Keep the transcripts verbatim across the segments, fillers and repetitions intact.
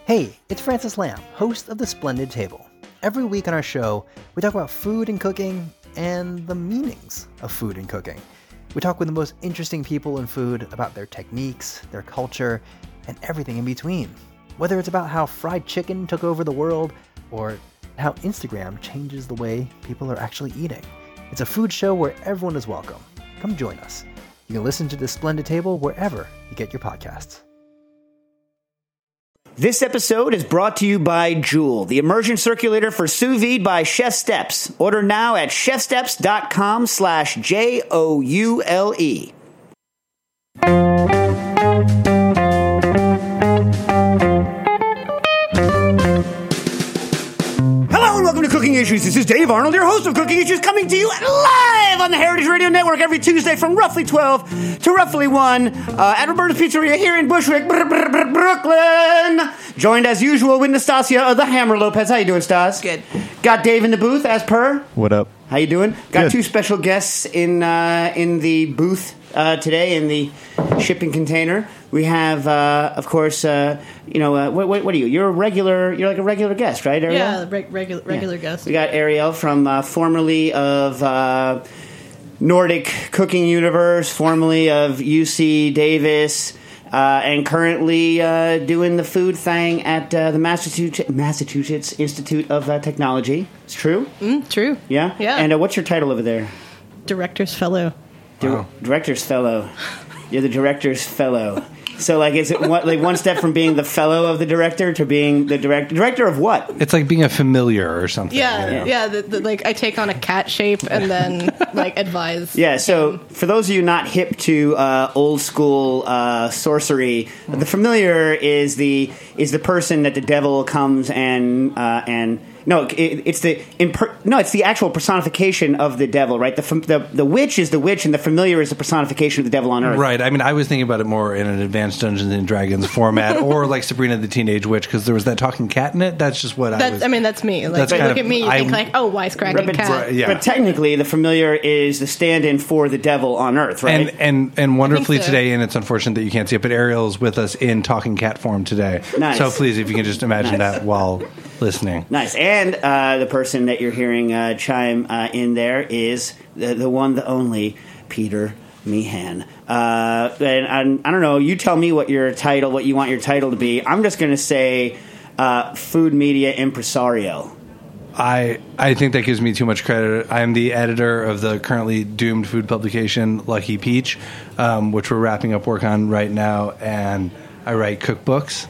Hey, it's Francis Lamb, host of The Splendid Table. Every week on our show, we talk about food and cooking and the meanings of food and cooking. We talk with the most interesting people in food about their techniques, their culture, and everything in between. Whether it's about how fried chicken took over the world or how Instagram changes the way people are actually eating. It's a food show where everyone is welcome. Come join us. You can listen to The Splendid Table wherever you get your podcasts. This episode is brought to you by Joule, the immersion circulator for sous vide by Chef Steps. Order now at chefsteps.com slash J O U L E. Hello and welcome to Cooking Issues. This is Dave Arnold, your host of Cooking Issues, coming to you live on the Heritage Radio Network every Tuesday from roughly twelve to roughly one uh, at Roberta's Pizzeria here in Bushwick, Brooklyn. Joined as usual with Nastasia of the Hammer Lopez. How you doing, Stas? Good. Got Dave in the booth as per. What up? How you doing? Got Good. two special guests in uh, in the booth uh, today in the shipping container. We have, uh, of course, uh, you know, uh, what, what, what are you? You're a regular. You're like a regular guest, right, Ariel? Yeah, reg- regular regular Yeah. guest. We got Ariel from uh, formerly of uh, Nordic Cooking Universe, formerly of U C Davis, uh, and currently uh, doing the food thing at uh, the Massachusetts, Massachusetts Institute of uh, Technology. It's true? Mm, true. Yeah? Yeah. And uh, what's your title over there? Director's fellow. Di- Wow. Director's Fellow. You're the Director's Fellow. So, like, is it one, like one step from being the fellow of the director to being the director? Director of what? It's like being a familiar or something. Yeah, you know? yeah. the, the, like I take on a cat shape and then like advise. Yeah, so for those of you not hip to uh, old school uh, sorcery, the familiar is the is the person that the devil comes and uh, and no, it, it's the imper- no, it's the actual personification of the devil, right? The, the the witch is the witch, and the familiar is the personification of the devil on earth. Right. I mean, I was thinking about it more in an advanced Dungeons and Dragons format, or like Sabrina the Teenage Witch, because there was that talking cat in it. That's just what I That's, was. I mean, that's me. Like, That's you kind look of- at me, you I- think like, oh, wisecracking But, cat. Right, yeah. but technically, the familiar is the stand-in for the devil on earth, right? and and and wonderfully so. today, and it's unfortunate that you can't see it, but Ariel is with us in talking cat form today. Nice. So please, if you can just imagine Nice. that while listening. Nice. And uh, the person that you're hearing uh, chime uh, in there is the, the one, the only, Peter Meehan. Uh, and I, I don't know, you tell me what your title, what you want your title to be. I'm just going to say uh, food media impresario. I I think that gives me too much credit. I'm the editor of the currently doomed food publication Lucky Peach, um, which we're wrapping up work on right now, and I write cookbooks.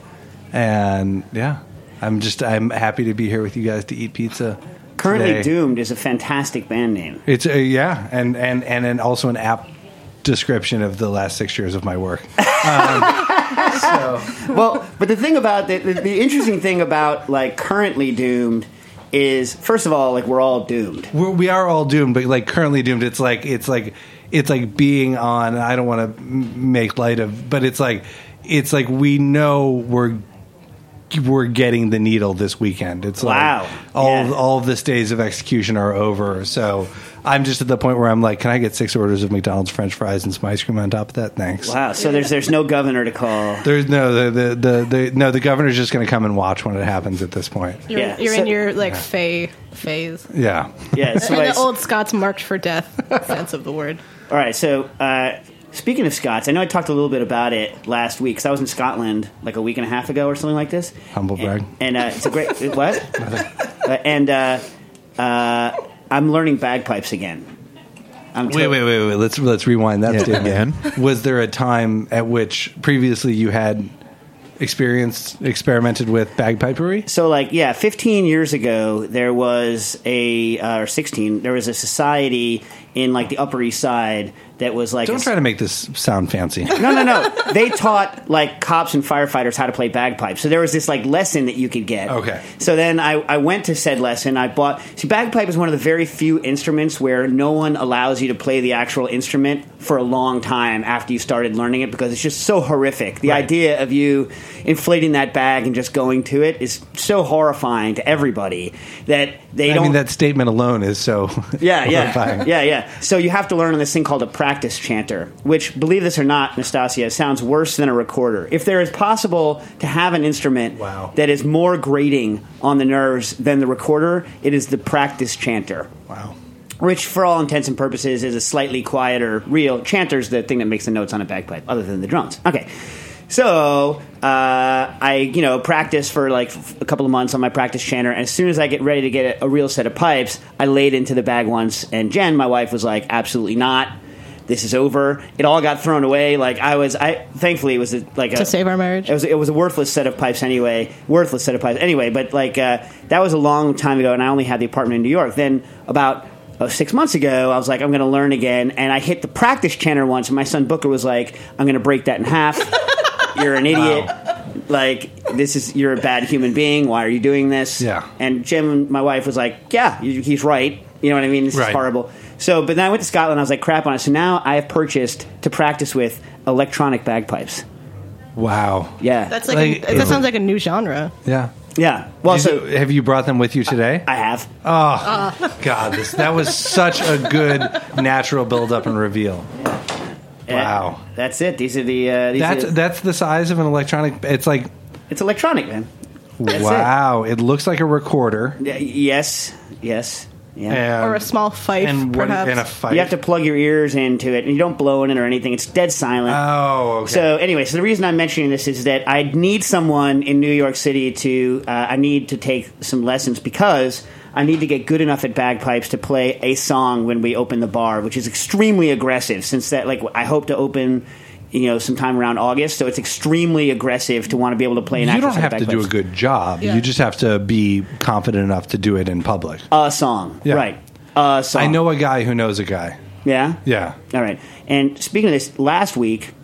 And yeah, I'm just I'm happy to be here with you guys to eat pizza. Currently today. Doomed is a fantastic band name. It's a, yeah, and and and then also an apt description of the last six years of my work. Um, so Well, but the thing about the, the, the interesting thing about like currently Doomed is, first of all, like we're all doomed. we're, we are all doomed, but like currently doomed. It's like it's like it's like being on. I don't want to make light of, but it's like it's like we know we're. We're getting the needle this weekend. It's Wow. like all Yeah. all of this days of execution are over. So I'm just at the point where I'm like, can I get six orders of McDonald's French fries and some ice cream on top of that? Thanks. Wow. So there's there's no governor to call. There's no the the, the, the no the governor's just going to come and watch when it happens at this point. You're, Yeah, you're so- in your like fey phase. Yeah. Yeah. So In I- the old Scots marked for death sense of the word. All right, so uh, speaking of Scots, I know I talked a little bit about it last week because I was in Scotland like a week and a half ago or something like this. Humble brag. And, and uh, it's a great what? uh, and uh, uh, I'm learning bagpipes again. I'm Wait, wait, wait, wait. Let's let's rewind that Yeah, statement. again? Was there a time at which previously you had experienced experimented with bagpipery? So, like, yeah, fifteen years ago, there was a, uh, or sixteen, there was a society in, like, the Upper East Side that was, like... Don't a, try to make this sound fancy. No, no, no. They taught, like, cops and firefighters how to play bagpipes. So there was this, like, lesson that you could get. Okay. So then I, I went to said lesson. I bought... See, bagpipe is one of the very few instruments where no one allows you to play the actual instrument for a long time after you started learning it because it's just so horrific. The Right. idea of you inflating that bag and just going to it is so horrifying to everybody that they I don't... mean, that statement alone is so Yeah, yeah, horrifying. yeah, yeah. Yeah, so you have to learn on this thing called a practice chanter, which, believe this or not, Nastasia, sounds worse than a recorder. If there is possible to have an instrument Wow. that is more grating on the nerves than the recorder, it is the practice chanter. Wow. Which, for all intents and purposes, is a slightly quieter, real... Chanter's the thing that makes the notes on a bagpipe, other than the drums. Okay. So, uh, I, you know, practice for like a couple of months on my practice chanter, and as soon as I get ready to get a, a real set of pipes, I laid into the bag once, and Jen, my wife, was like, absolutely not. This is over. It all got thrown away. Like, I was... I Thankfully, it was a, like a... To save our marriage? It was, it was a worthless set of pipes anyway. Worthless set of pipes anyway, but, like, uh, that was a long time ago, and I only had the apartment in New York. Then, about... Uh, six months ago, I was like, I'm going to learn again, and I hit the practice chanter once, and my son Booker was like, I'm going to break that in half. You're an idiot. Wow. Like, this is, you're a bad human being. Why are you doing this? Yeah. And Jim, my wife, was like, yeah, he's right. You know what I mean? This right. is horrible. So, but then I went to Scotland, I was like, crap on it. So now I have purchased to practice with electronic bagpipes. Wow. Yeah. That's like, Like, a, that sounds like a new genre. Yeah. Yeah. Well, Did so you- have you brought them with you today? I have. Oh, God. This, that was such a good natural build-up and reveal. Wow. Uh, that's it. These are the... Uh, these That's are, that's the size of an electronic... It's like... it's electronic, man. That's wow. It. it looks like a recorder. Y- yes. Yes. Yeah. And, Or a small fife, and what, perhaps. and a fife. You have to plug your ears into it, and you don't blow in it or anything. It's dead silent. Oh, okay. So anyway, so the reason I'm mentioning this is that I need someone in New York City to, uh, I need to take some lessons because I need to get good enough at bagpipes to play a song when we open the bar, which is extremely aggressive since that, like, I hope to open, you know, sometime around August, so it's extremely aggressive to want to be able to play an you actual don't set of have to do a bagpipes. good job. Yeah. You just have to be confident enough to do it in public. A song, Yeah. right. A song. I know a guy who knows a guy. Yeah? Yeah. All right. And speaking of this, last week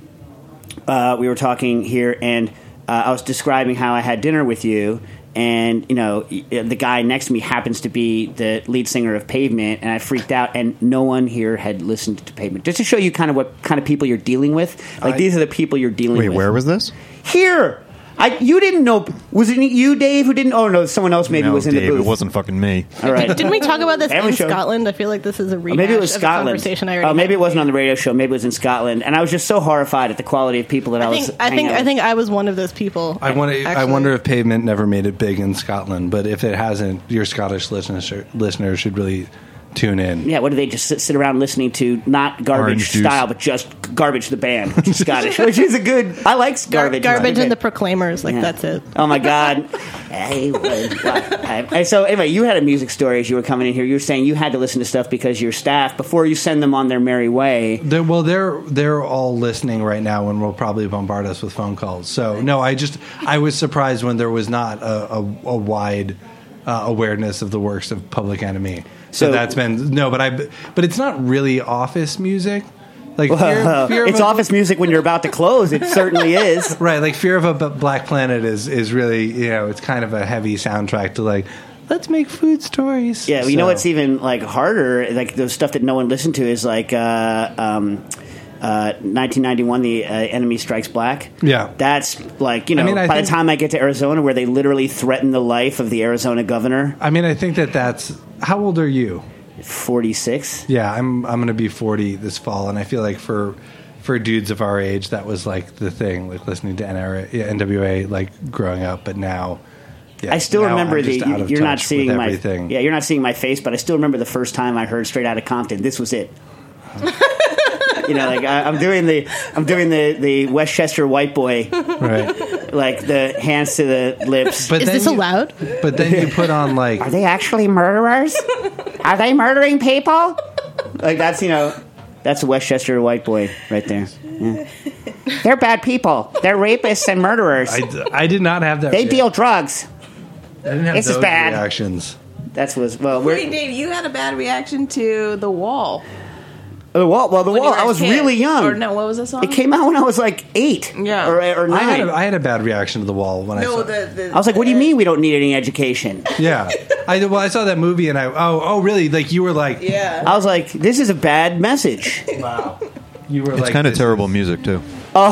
uh, we were talking here, and uh, I was describing how I had dinner with you, and you know the guy next to me happens to be the lead singer of Pavement, and I freaked out, and no one here had listened to Pavement. Just to show you kind of what kind of people you're dealing with. Like I- these are the people you're dealing Wait, with. where was this? Here. I, you didn't know. Was it you, Dave, who didn't? Oh, no, someone else maybe no, was in Dave, the booth. it wasn't fucking me. All right. Didn't we talk about this Every in show. Scotland? I feel like this is a rehash Oh, maybe it was of a Scotland. conversation I already Oh, maybe had. it wasn't on the radio show. Maybe it was in Scotland. And I was just so horrified at the quality of people that I, I was. think I hanging think out I with. think I was one of those people. I wonder. I actually. wonder if Pavement never made it big in Scotland, but if it hasn't, your Scottish listeners listeners should really tune in. Yeah, what do they just sit, sit around listening to? Not garbage Orange juice. style, but just Garbage the band, which is Scottish, which is a good. I like Gar- garbage. garbage It's and the good. Proclaimers, like Yeah. that's it. Oh my god! Hey, what- what- I- so anyway, you had a music story as you were coming in here. You were saying you had to listen to stuff because your staff, before you send them on their merry way. They're, well, they're they're all listening right now, and will probably bombard us with phone calls. So no, I just I was surprised when there was not a, a, a wide uh, awareness of the works of Public Enemy. So, So- that's been no, but I but it's not really office music. Like fear, fear of It's a- office music when you're about to close. It certainly is. right? Like Fear of a B- Black Planet is is really, you know, it's kind of a heavy soundtrack to like let's make food stories. Yeah, you know So- what's even like harder? Like the stuff that no one listened to is like uh, um, uh, nineteen ninety-one, The uh, Enemy Strikes Black. Yeah. That's like you know. I mean, I by think- the time I get to Arizona, where they literally threaten the life of the Arizona governor, I mean, I think that that's how old are you? forty-six. Yeah, I'm I'm going to be forty this fall, and I feel like for for dudes of our age, that was like the thing, like listening to N R A, yeah, N W A, like growing up. But now, yeah, I still now remember I'm the. just out of You're not touch seeing with my. everything. Yeah, you're not seeing my face, but I still remember the first time I heard Straight Outta Compton. This was it. You know, like I, I'm doing the I'm doing the, the Westchester white boy, right. like the hands to the lips. But Is then this you, allowed? But then you put on like Are they actually murderers? Are they murdering people? Like that's you know, that's a Westchester white boy right there. Yeah. They're bad people. They're rapists and murderers. I, d- I did not have that. they rea- deal drugs. I didn't have This is those bad. reactions. That's was well. Wait, We're, Dave, you had a bad reaction to The Wall. the wall. Well, the when you wall. were I a was kid. really young. Or no, what was the song? It came out when I was like eight. Yeah. Or, or I had, nine. a, I had a bad reaction to The Wall when I No, saw. the, the I was like, "What do you mean we don't need any education?" Yeah, I well, I saw that movie and I oh oh really like you were like Yeah. I was like, "This is a bad message." wow you were It's like kind of this terrible is- music too.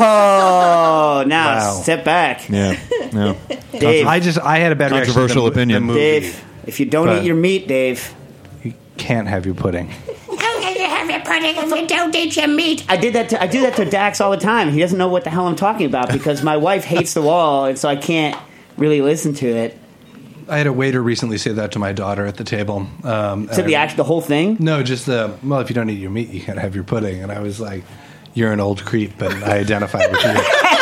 Oh, now Wow. step back, Yeah, yeah. Dave. I just I had a bad reaction to Controversial the, mo- opinion. the movie. Dave, if you don't But- eat your meat, Dave. You can't have your pudding. How can you have pudding if you don't eat your meat. I did that. To, I do that to Dax all the time. He doesn't know what the hell I'm talking about because my wife hates the wall, and so I can't really listen to it. I had a waiter recently say that to my daughter at the table. Um, So the I- act, the whole thing? No, just the, well, if you don't eat your meat, you can't have your pudding. And I was like, you're an old creep, and I identify with you.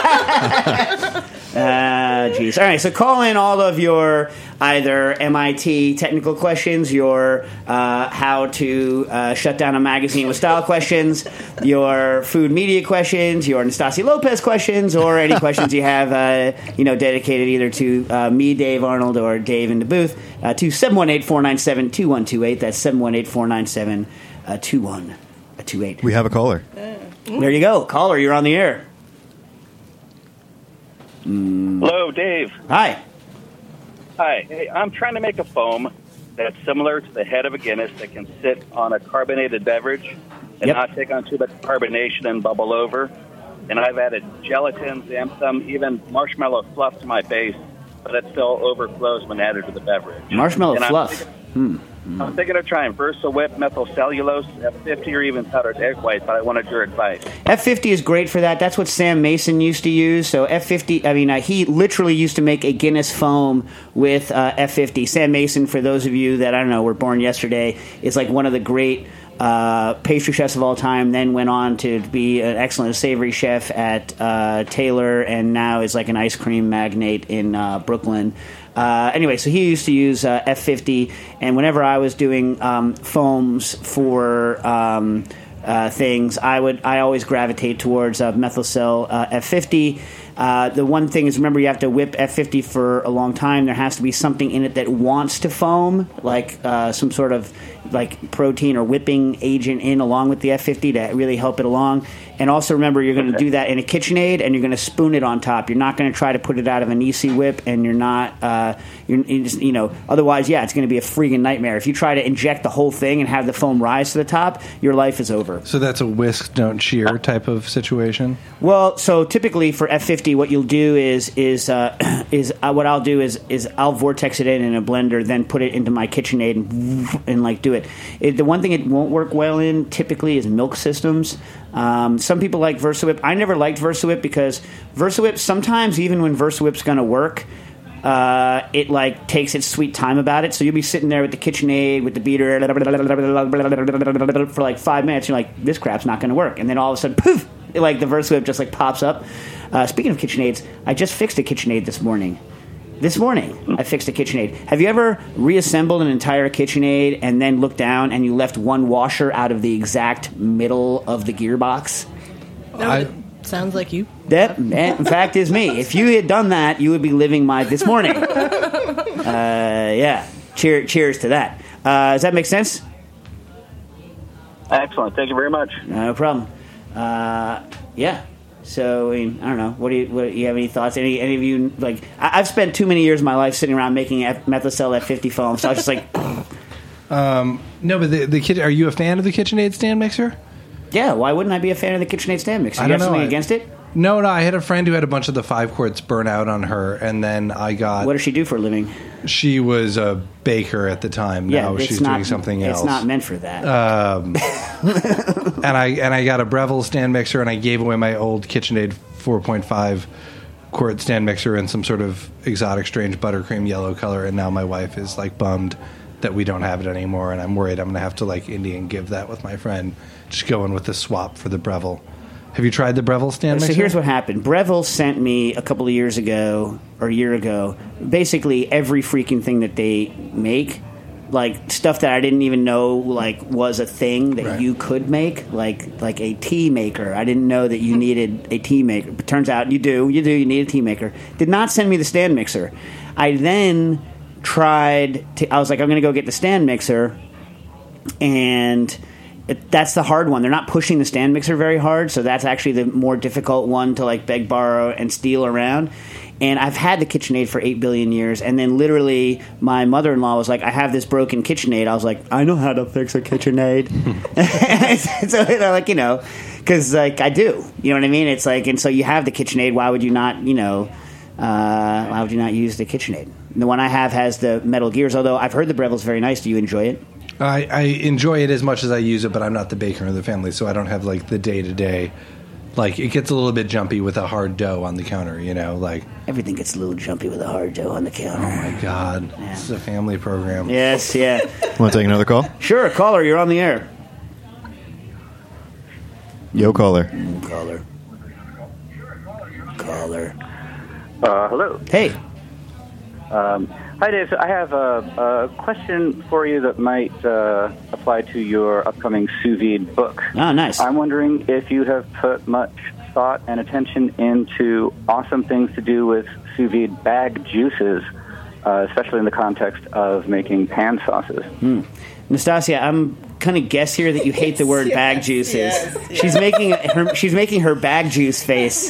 Ah, jeez. All right, so call in all of your either M I T technical questions, your uh, how to uh, shut down a magazine with style questions, your food media questions, your Anastasia Lopez questions, or any questions you have, uh, you know, dedicated either to uh, me, Dave Arnold, or Dave in the booth, uh, to seven one eight, four nine seven, two one two eight. That's seven one eight, four nine seven, two one two eight. We have a caller. There you go. Caller, you're on the air. Hello, Dave. Hi. Hi. Hey, I'm trying to make a foam that's similar to the head of a Guinness that can sit on a carbonated beverage and Yep. not take on too much carbonation and bubble over. And I've added gelatins and some even marshmallow fluff to my base, but it still overflows when added to the beverage. Marshmallow And I'm fluff. thinking- Hmm. I'm thinking of trying Versa Whip, methyl cellulose, F fifty, or even powdered egg white, but I wanted your advice. F fifty is great for that. That's what Sam Mason used to use. So F fifty, I mean, uh, he literally used to make a Guinness foam with uh, F fifty. Sam Mason, for those of you that, I don't know, were born yesterday, is like one of the great uh, pastry chefs of all time, then went on to be an excellent savory chef at uh, Taylor, and now is like an ice cream magnate in uh, Brooklyn. Uh, anyway, so he used to use uh, F fifty, and whenever I was doing um, foams for um, uh, things, I would I always gravitate towards uh, Methylcell uh, F fifty. Uh, the one thing is, remember, you have to whip F fifty for a long time. There has to be something in it that wants to foam, like uh, some sort of like protein or whipping agent in along with the F fifty to really help it along. And also remember, you're going to do that in a KitchenAid, and you're going to spoon it on top. You're not going to try to put it out of an Easy Whip, and you're not, uh, you're, you just, you know, otherwise, yeah, it's going to be a freaking nightmare. If you try to inject the whole thing and have the foam rise to the top, your life is over. So that's a whisk, don't shear type of situation? Well, so typically for F fifty, what you'll do is is uh, is uh, what I'll do is is I'll vortex it in in a blender, then put it into my KitchenAid and, and like do it. it. The one thing it won't work well in typically is milk systems. Um, some people like VersaWhip. I never liked VersaWhip because VersaWhip, sometimes even when VersaWhip's going to work, uh, it like takes its sweet time about it. So you'll be sitting there with the KitchenAid, with the beater for like five minutes. You're like, this crap's not going to work. And then all of a sudden, poof, it, like the VersaWhip just like pops up. Uh, speaking of KitchenAids, I just fixed a KitchenAid this morning. This morning, I fixed a KitchenAid. Have you ever reassembled an entire KitchenAid and then looked down and you left one washer out of the exact middle of the gearbox? No, I- it sounds like you. That, in fact, is me. If you had done that, you would be living my this morning. Uh, yeah. Cheer, cheers to that. Uh, does that make sense? Excellent. Thank you very much. No problem. Uh, yeah. So I, mean, I don't know. What do you? What, you have any thoughts? Any any of you like? I, I've spent too many years of my life sitting around making F, Methylcell F fifty foam. So I was just like, No, but the, the kit, are you a fan of the KitchenAid stand mixer? yeah. Why wouldn't I be a fan of the KitchenAid stand mixer? I You don't have something know. I- against it? No, no. I had a friend who had a bunch of the five quarts burn out on her, and then I got. What does she do for a living? She was a baker at the time. Yeah, Now it's she's not, doing something else. It's not meant for that. Um, and I and I got a Breville stand mixer, and I gave away my old KitchenAid four point five quart stand mixer in some sort of exotic, strange buttercream yellow color. And now my wife is like bummed that we don't have it anymore, and I'm worried I'm going to have to like Indian give that with my friend, just going with the swap for the Breville. Have you tried the Breville stand So mixer? here's what happened. Breville sent me a couple of years ago, or a year ago, basically every freaking thing that they make, like stuff that I didn't even know like was a thing that Right. you could make, like like a tea maker. I didn't know that you needed a tea maker. But turns out you do. You do. You need a tea maker. Did not send me the stand mixer. I then tried to. I was like, I'm going to go get the stand mixer, and it, that's the hard one. They're not pushing the stand mixer very hard, so that's actually the more difficult one to like beg, borrow, and steal around. And I've had the KitchenAid for eight billion years, and then literally my mother-in-law was like, I have this broken KitchenAid. I was like, I know how to fix a KitchenAid. So, you know, like, you know, because like I do. You know what I mean? It's like, and so you have the KitchenAid. Why would you not, you know, uh, why would you not use the KitchenAid? The one I have has the metal gears, although I've heard the Breville's very nice. Do you enjoy it? I, I enjoy it as much as I use it, but I'm not the baker of the family, so I don't have like the day to day. Like it gets a little bit jumpy with a hard dough on the counter, you know. Like everything gets a little jumpy with a hard dough on the counter. Oh my God, yeah. This is a family program. Yes, yeah. Want to take another call? Sure, caller, you're on the air. Yo, caller. Caller. Caller. Uh, hello. Hey. Um, hi, Dave. So I have a, a question for you that might uh, apply to your upcoming sous vide book. Oh, nice. I'm wondering if you have put much thought and attention into awesome things to do with sous vide bag juices, uh, especially in the context of making pan sauces. Hmm. Nastasia, I'm kind of guess here that you hate the word yes, bag juices. Yes, yes. She's making her she's making her bag juice face.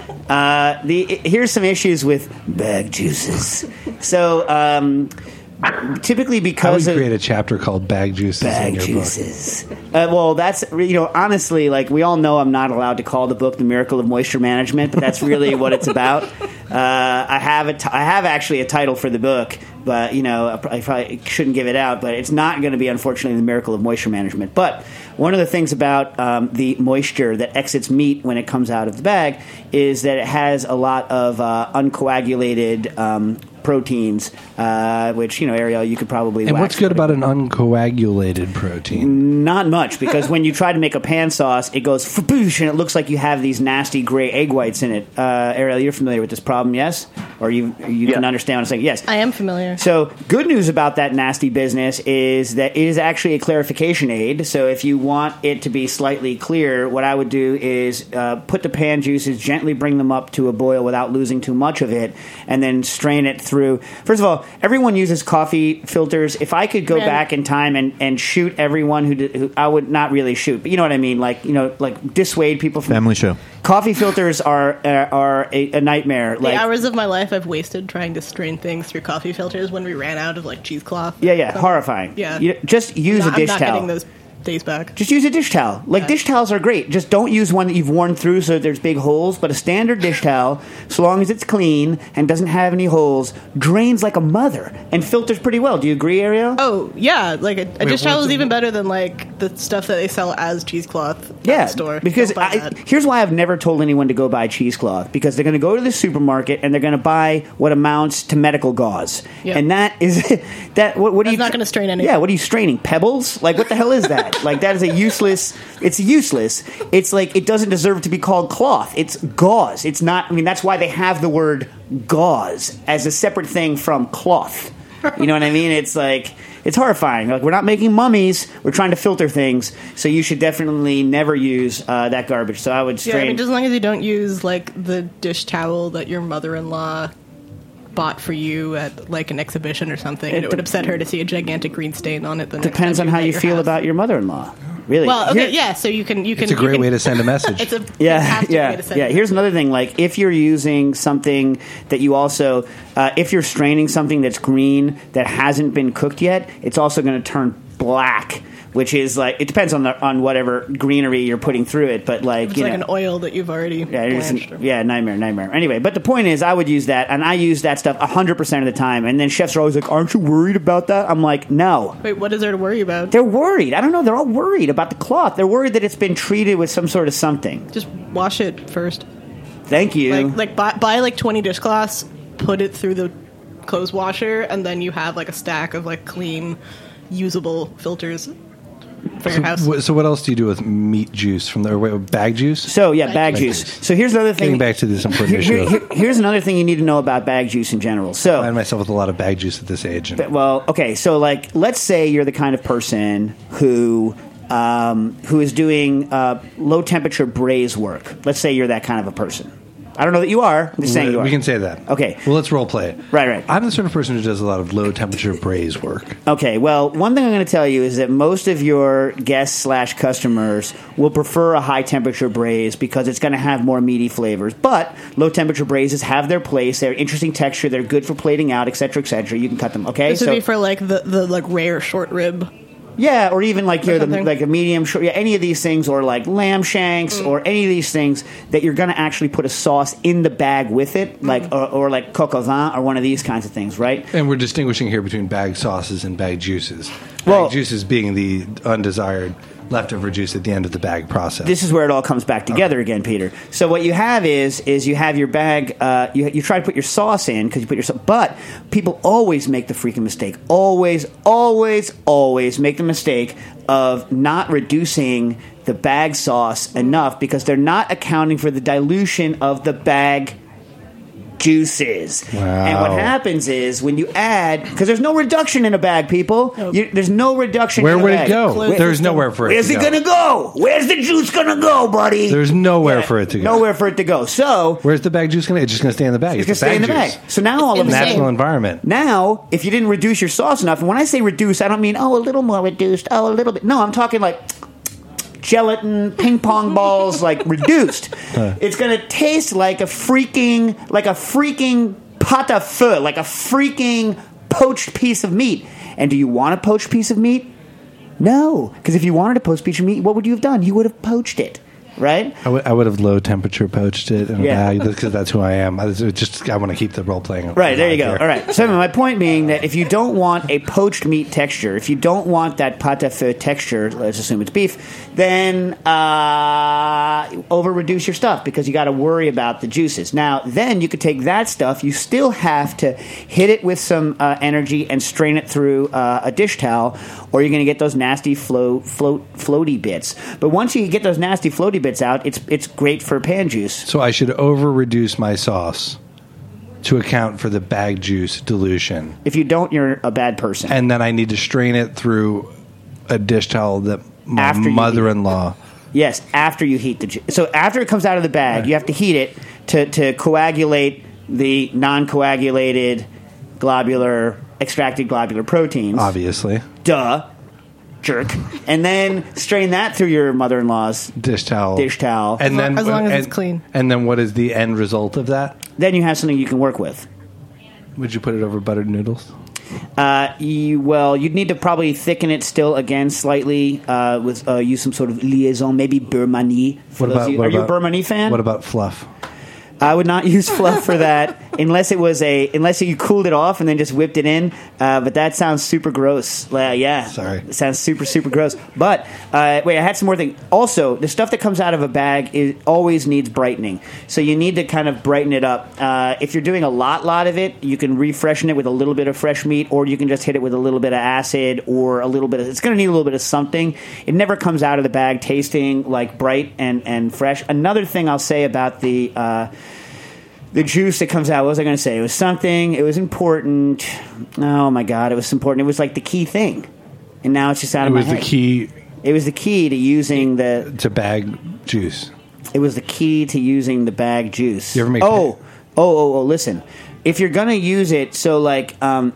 Uh, the here's some issues with bag juices. So um, typically because I would of create a chapter called bag juices bag in your juices. book. Uh, well, that's you know honestly, like we all know, I'm not allowed to call the book "The Miracle of Moisture Management," but that's really what it's about. Uh, I have a t- I have actually a title for the book. But, you know, I probably shouldn't give it out. But it's not going to be, unfortunately, the miracle of moisture management. But one of the things about um, the moisture that exits meat when it comes out of the bag is that it has a lot of uh, uncoagulated um, proteins, uh, which, you know, Ariel, you could probably And wax what's good about an uncoagulated protein? Not much, because when you try to make a pan sauce, it goes faboosh, and it looks like you have these nasty gray egg whites in it. Uh, Ariel, you're familiar with this problem, yes? Or you you yeah. can understand what I'm saying? Yes. I am familiar. So, good news about that nasty business is that it is actually a clarification aid. So, if you want it to be slightly clear, what I would do is uh, put the pan juices, gently bring them up to a boil without losing too much of it, and then strain it through. First of all, everyone uses coffee filters. If I could go Man. back in time and, and shoot everyone who, did, who I would not really shoot, but you know what I mean, like you know, like dissuade people from family show. Coffee filters are uh, are a, a nightmare. The like, hours of my life I've wasted trying to strain things through coffee filters when we ran out of like cheesecloth. Yeah, yeah, horrifying. Yeah, you, just use not, a dish I'm not towel. Getting those days back. Just use a dish towel. Like, yeah. Dish towels are great. Just don't use one that you've worn through so that there's big holes. But a standard dish towel, so long as it's clean and doesn't have any holes, drains like a mother and filters pretty well. Do you agree, Ariel? Oh, yeah. Like, a, a Wait, dish towel is the, even better than, like, the stuff that they sell as cheesecloth at yeah, the store. Because I, here's why I've never told anyone to go buy cheesecloth. Because they're going to go to the supermarket and they're going to buy what amounts to medical gauze. Yep. And that is... that. What, what That's are you, not going to strain anything. Yeah, what are you straining? Pebbles? Like, what the hell is that? Like, that is a useless... It's useless. It's like it doesn't deserve to be called cloth. It's gauze. It's not. I mean, that's why they have the word gauze as a separate thing from cloth. You know what I mean? It's like it's horrifying. Like we're not making mummies. We're trying to filter things. So you should definitely never use uh, that garbage. So I would strain. Yeah, I mean, just as long as you don't use like the dish towel that your mother-in-law bought for you at like an exhibition or something, and it would upset her to see a gigantic green stain on it. The next Depends time on how you your feel house. about your mother-in-law. Really? Well, okay, Here, yeah. So you can you can. It's a great can, way to send a message. It's a yeah, fantastic yeah, way to send yeah. a Here's message. another thing. Like if you're using something that you also, uh, if you're straining something that's green that hasn't been cooked yet, it's also going to turn black. Which is like it depends on the on whatever greenery you're putting through it, but like It's you like know, an oil that you've already yeah, it's an- blanched. yeah, nightmare, nightmare. Anyway, but the point is, I would use that, and I use that stuff a hundred percent of the time. And then chefs are always like, "Aren't you worried about that?" I'm like, "No." Wait, what is there to worry about? They're worried. I don't know. They're all worried about the cloth. They're worried that it's been treated with some sort of something. Just wash it first. Thank you. Like like buy, buy like twenty dishcloths, put it through the clothes washer, and then you have like a stack of like clean, usable filters for your house. So, so what else do you do with meat juice from the or wait, bag juice? So yeah, bag, Bag juice. juice. So here's another thing. Getting back to this important Here- issue. here- here's another thing you need to know about bag juice in general. So I find myself with a lot of bag juice at this age. And well, okay, so like, let's say you're the kind of person who um, who is doing uh, low temperature braise work. Let's say you're that kind of a person. I don't know that you are. I'm just saying we, you are. we can say that. Okay. Well, let's role play it. Right, right. I'm the sort of person who does a lot of low temperature braise work. Okay, well, one thing I'm going to tell you is that most of your guests slash customers will prefer a high temperature braise because it's going to have more meaty flavors. But low temperature braises have their place. They're interesting texture. They're good for plating out, et cetera, et cetera. You can cut them. Okay, This would be for like the, the like rare short rib Yeah, or even like you know, the, something. like a medium, short, yeah, any of these things, or like lamb shanks, Mm. or any of these things that you're going to actually put a sauce in the bag with it, like Mm. or, or like coq au vin, or one of these kinds of things, right? And we're distinguishing here between bag sauces and bag juices. Bag Well- juices being the undesired leftover juice at the end of the bag process. This is where it all comes back together again, Peter. So what you have is is you have your bag. Uh, you you try to put your sauce in because you put your sau- but people always make the freaking mistake. Always, always, always make the mistake of not reducing the bag sauce enough because they're not accounting for the dilution of the bag juices. Wow. And what happens is when you add, because there's no reduction in a bag, people. You, there's no reduction. Where in a would it bag. go? Close There's system. nowhere for it Where's to it go. gonna go? Where's the juice gonna go, buddy? There's nowhere Yeah, for it to go. Nowhere for it to go. So Where's the bag juice going to? It's just going to stay in the bag. it's It's, gonna a stay in the bag bag. juice. So now all of a insane. sudden, Natural environment. now if you didn't reduce your sauce enough, and when I say reduce, I don't mean oh a little more reduced, oh a little bit. No, I'm talking like gelatin, ping pong balls, like reduced. It's gonna taste like a freaking like a freaking pot au feu, like a freaking poached piece of meat. And do you want a poached piece of meat? No, because if you wanted a poached piece of meat, what would you have done? You would have poached it, right? I would, I would have low temperature poached it in Yeah. a bag because that's who I am. I was- it just I want to keep the role playing. Right, there you go. alive All here. right. So my point being that if you don't want a poached meat texture, if you don't want that pâte à feu texture, let's assume it's beef, then uh, over reduce your stuff because you got to worry about the juices. Now, then you could take that stuff. You still have to hit it with some uh, energy and strain it through uh, a dish towel, or you're going to get those nasty float, float, floaty bits. But once you get those nasty floaty bits out, it's it's great for pan juice. So I should over reduce my sauce to account for the bag juice dilution, If you don't, you're a bad person. and then I need to strain it through a dish towel that my After you- mother-in-law. Yes, after you heat the juice. So after it comes out of the bag, you have to heat it to, to coagulate the non-coagulated globular, extracted globular proteins. Obviously, Duh. Jerk. And then strain that through your mother-in-law's dish towel, dish towel. and then As long as and, it's clean. And then what is the end result of that? Then you have something you can work with. Would you put it over buttered noodles? Uh, you, well, you'd need to probably thicken it still again slightly uh, with uh, use some sort of liaison, maybe beurre manie. For What those about? of you, what are you a about- beurre manie fan? What about fluff? I would not use fluff for that unless it was a unless you cooled it off and then just whipped it in. Uh, but that sounds super gross. Uh, yeah, Sorry. it sounds super super gross. But uh, wait, I had some more things. Also, the stuff that comes out of a bag is always needs brightening. So you need to kind of brighten it up. Uh, if you're doing a lot lot of it, you can refreshen it with a little bit of fresh meat, or you can just hit it with a little bit of acid or a little bit of. It's going to need a little bit of something. It never comes out of the bag tasting like bright and and fresh. Another thing I'll say about the. Uh, The juice that comes out, what was I going to say? It was something, it was important. Oh my God, it was important. It was like the key thing. And now it's just out It of my was the head. key It was the key to using the, to bag juice. it was the key to using the bag juice. You ever make oh, oh, oh, oh, listen. If you're going to use it, so like, um,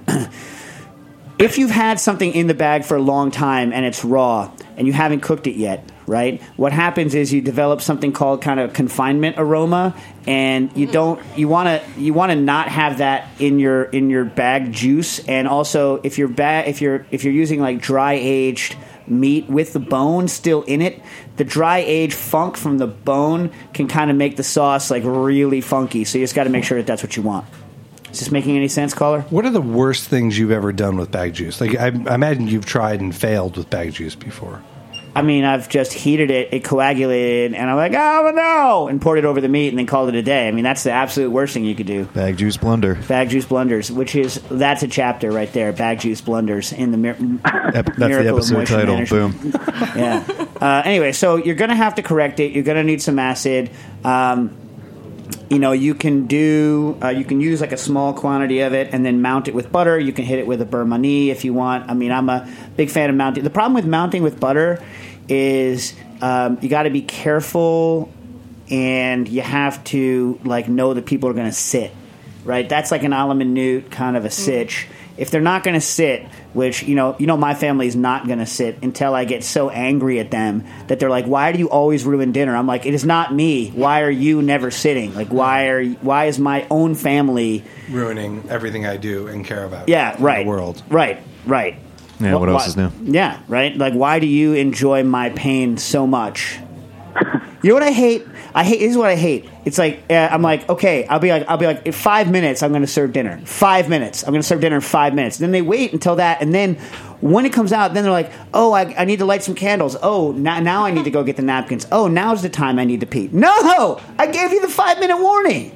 if you've had something in the bag for a long time and it's raw and you haven't cooked it yet, right? What happens is you develop something called kind of confinement aroma, and you don't you want to you want to not have that in your in your bag juice. And also, if you're ba- if you're if you're using like dry aged meat with the bone still in it, the dry aged funk from the bone can kind of make the sauce like really funky. So you just got to make sure that that's what you want. Is this making any sense, caller? What are the worst things you've ever done with bag juice? Like I, I imagine you've tried and failed with bag juice before. I mean, I've just heated it, it coagulated, and I'm like, oh no, and poured it over the meat and then called it a day. I mean, that's the absolute worst thing you could do. Bag juice blunder. Bag juice blunders, which is, that's a chapter right there, bag juice blunders in the mir- Ep- that's the Miracle of episode Moisture title. Management. Boom. Yeah. Uh, anyway, so you're going to have to correct it. You're going to need some acid. Um, you know, you can do, uh, you can use like a small quantity of it and then mount it with butter. You can hit it with a beurre manie if you want. I mean, I'm a big fan of mounting. The problem with mounting with butter is um, you got to be careful, and you have to like know that people are going to sit, right? That's like an a la minute kind of a sitch. If they're not going to sit, which you know, you know, my family is not going to sit until I get so angry at them that they're like, "Why do you always ruin dinner?" I'm like, "It is not me. Why are you never sitting? Like, why are why is my own family Ruining everything I do and care about. Yeah, in right. The world. Right, right. Yeah, what Wh- else why- is new? Yeah, right? Like, why do you enjoy my pain so much? You know what I hate? I hate. This is what I hate. It's like uh, I'm like, okay, I'll be like, I'll be like, in five minutes, I'm going to serve dinner. Five minutes, I'm going to serve dinner in five minutes. Then they wait until that, and then when it comes out, then they're like, oh, I, I need to light some candles. Oh, now, now I need to go get the napkins. Oh, now's the time I need to pee. No, I gave you the five minute warning.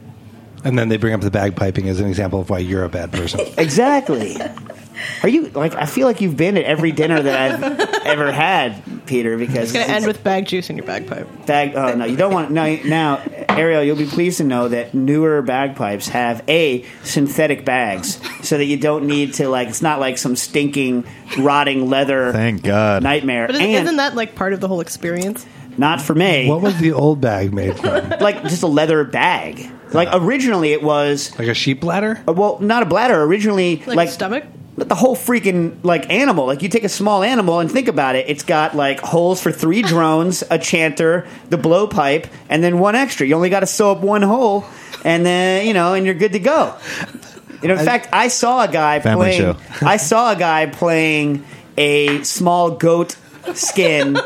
And then they bring up the bagpiping as an example of why you're a bad person. Exactly. Are you like? I feel like you've been at every dinner that I've ever had, Peter. Because It's going to end with bag juice in your bagpipe. bag. Oh no, you don't want. No, now, Ariel, you'll be pleased to know that newer bagpipes have a synthetic bags, so that you don't need to like. It's not like some stinking, rotting leather. Thank God. Nightmare. But isn't, and isn't that like part of the whole experience? not for me. What was the old bag made from? Like just a leather bag. Like originally it was Like a sheep bladder? uh, well, not a bladder. Originally, Like, like stomach? the whole freaking like animal. Like you take a small animal and think about it. It's got like holes for three drones, a chanter, the blowpipe, and then one extra. You only got to sew up one hole, and then you know, and you're good to go. You know, in fact, I saw a guy Family playing. show. I saw a guy playing a small goat skin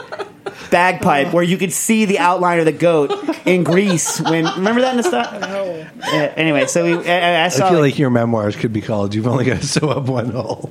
bagpipe where you could see the outline of the goat in Greece. When remember that in the stuff? No. Yeah, anyway, so we, I, I saw I feel like, like your memoirs could be called "You've only got to sew up one hole."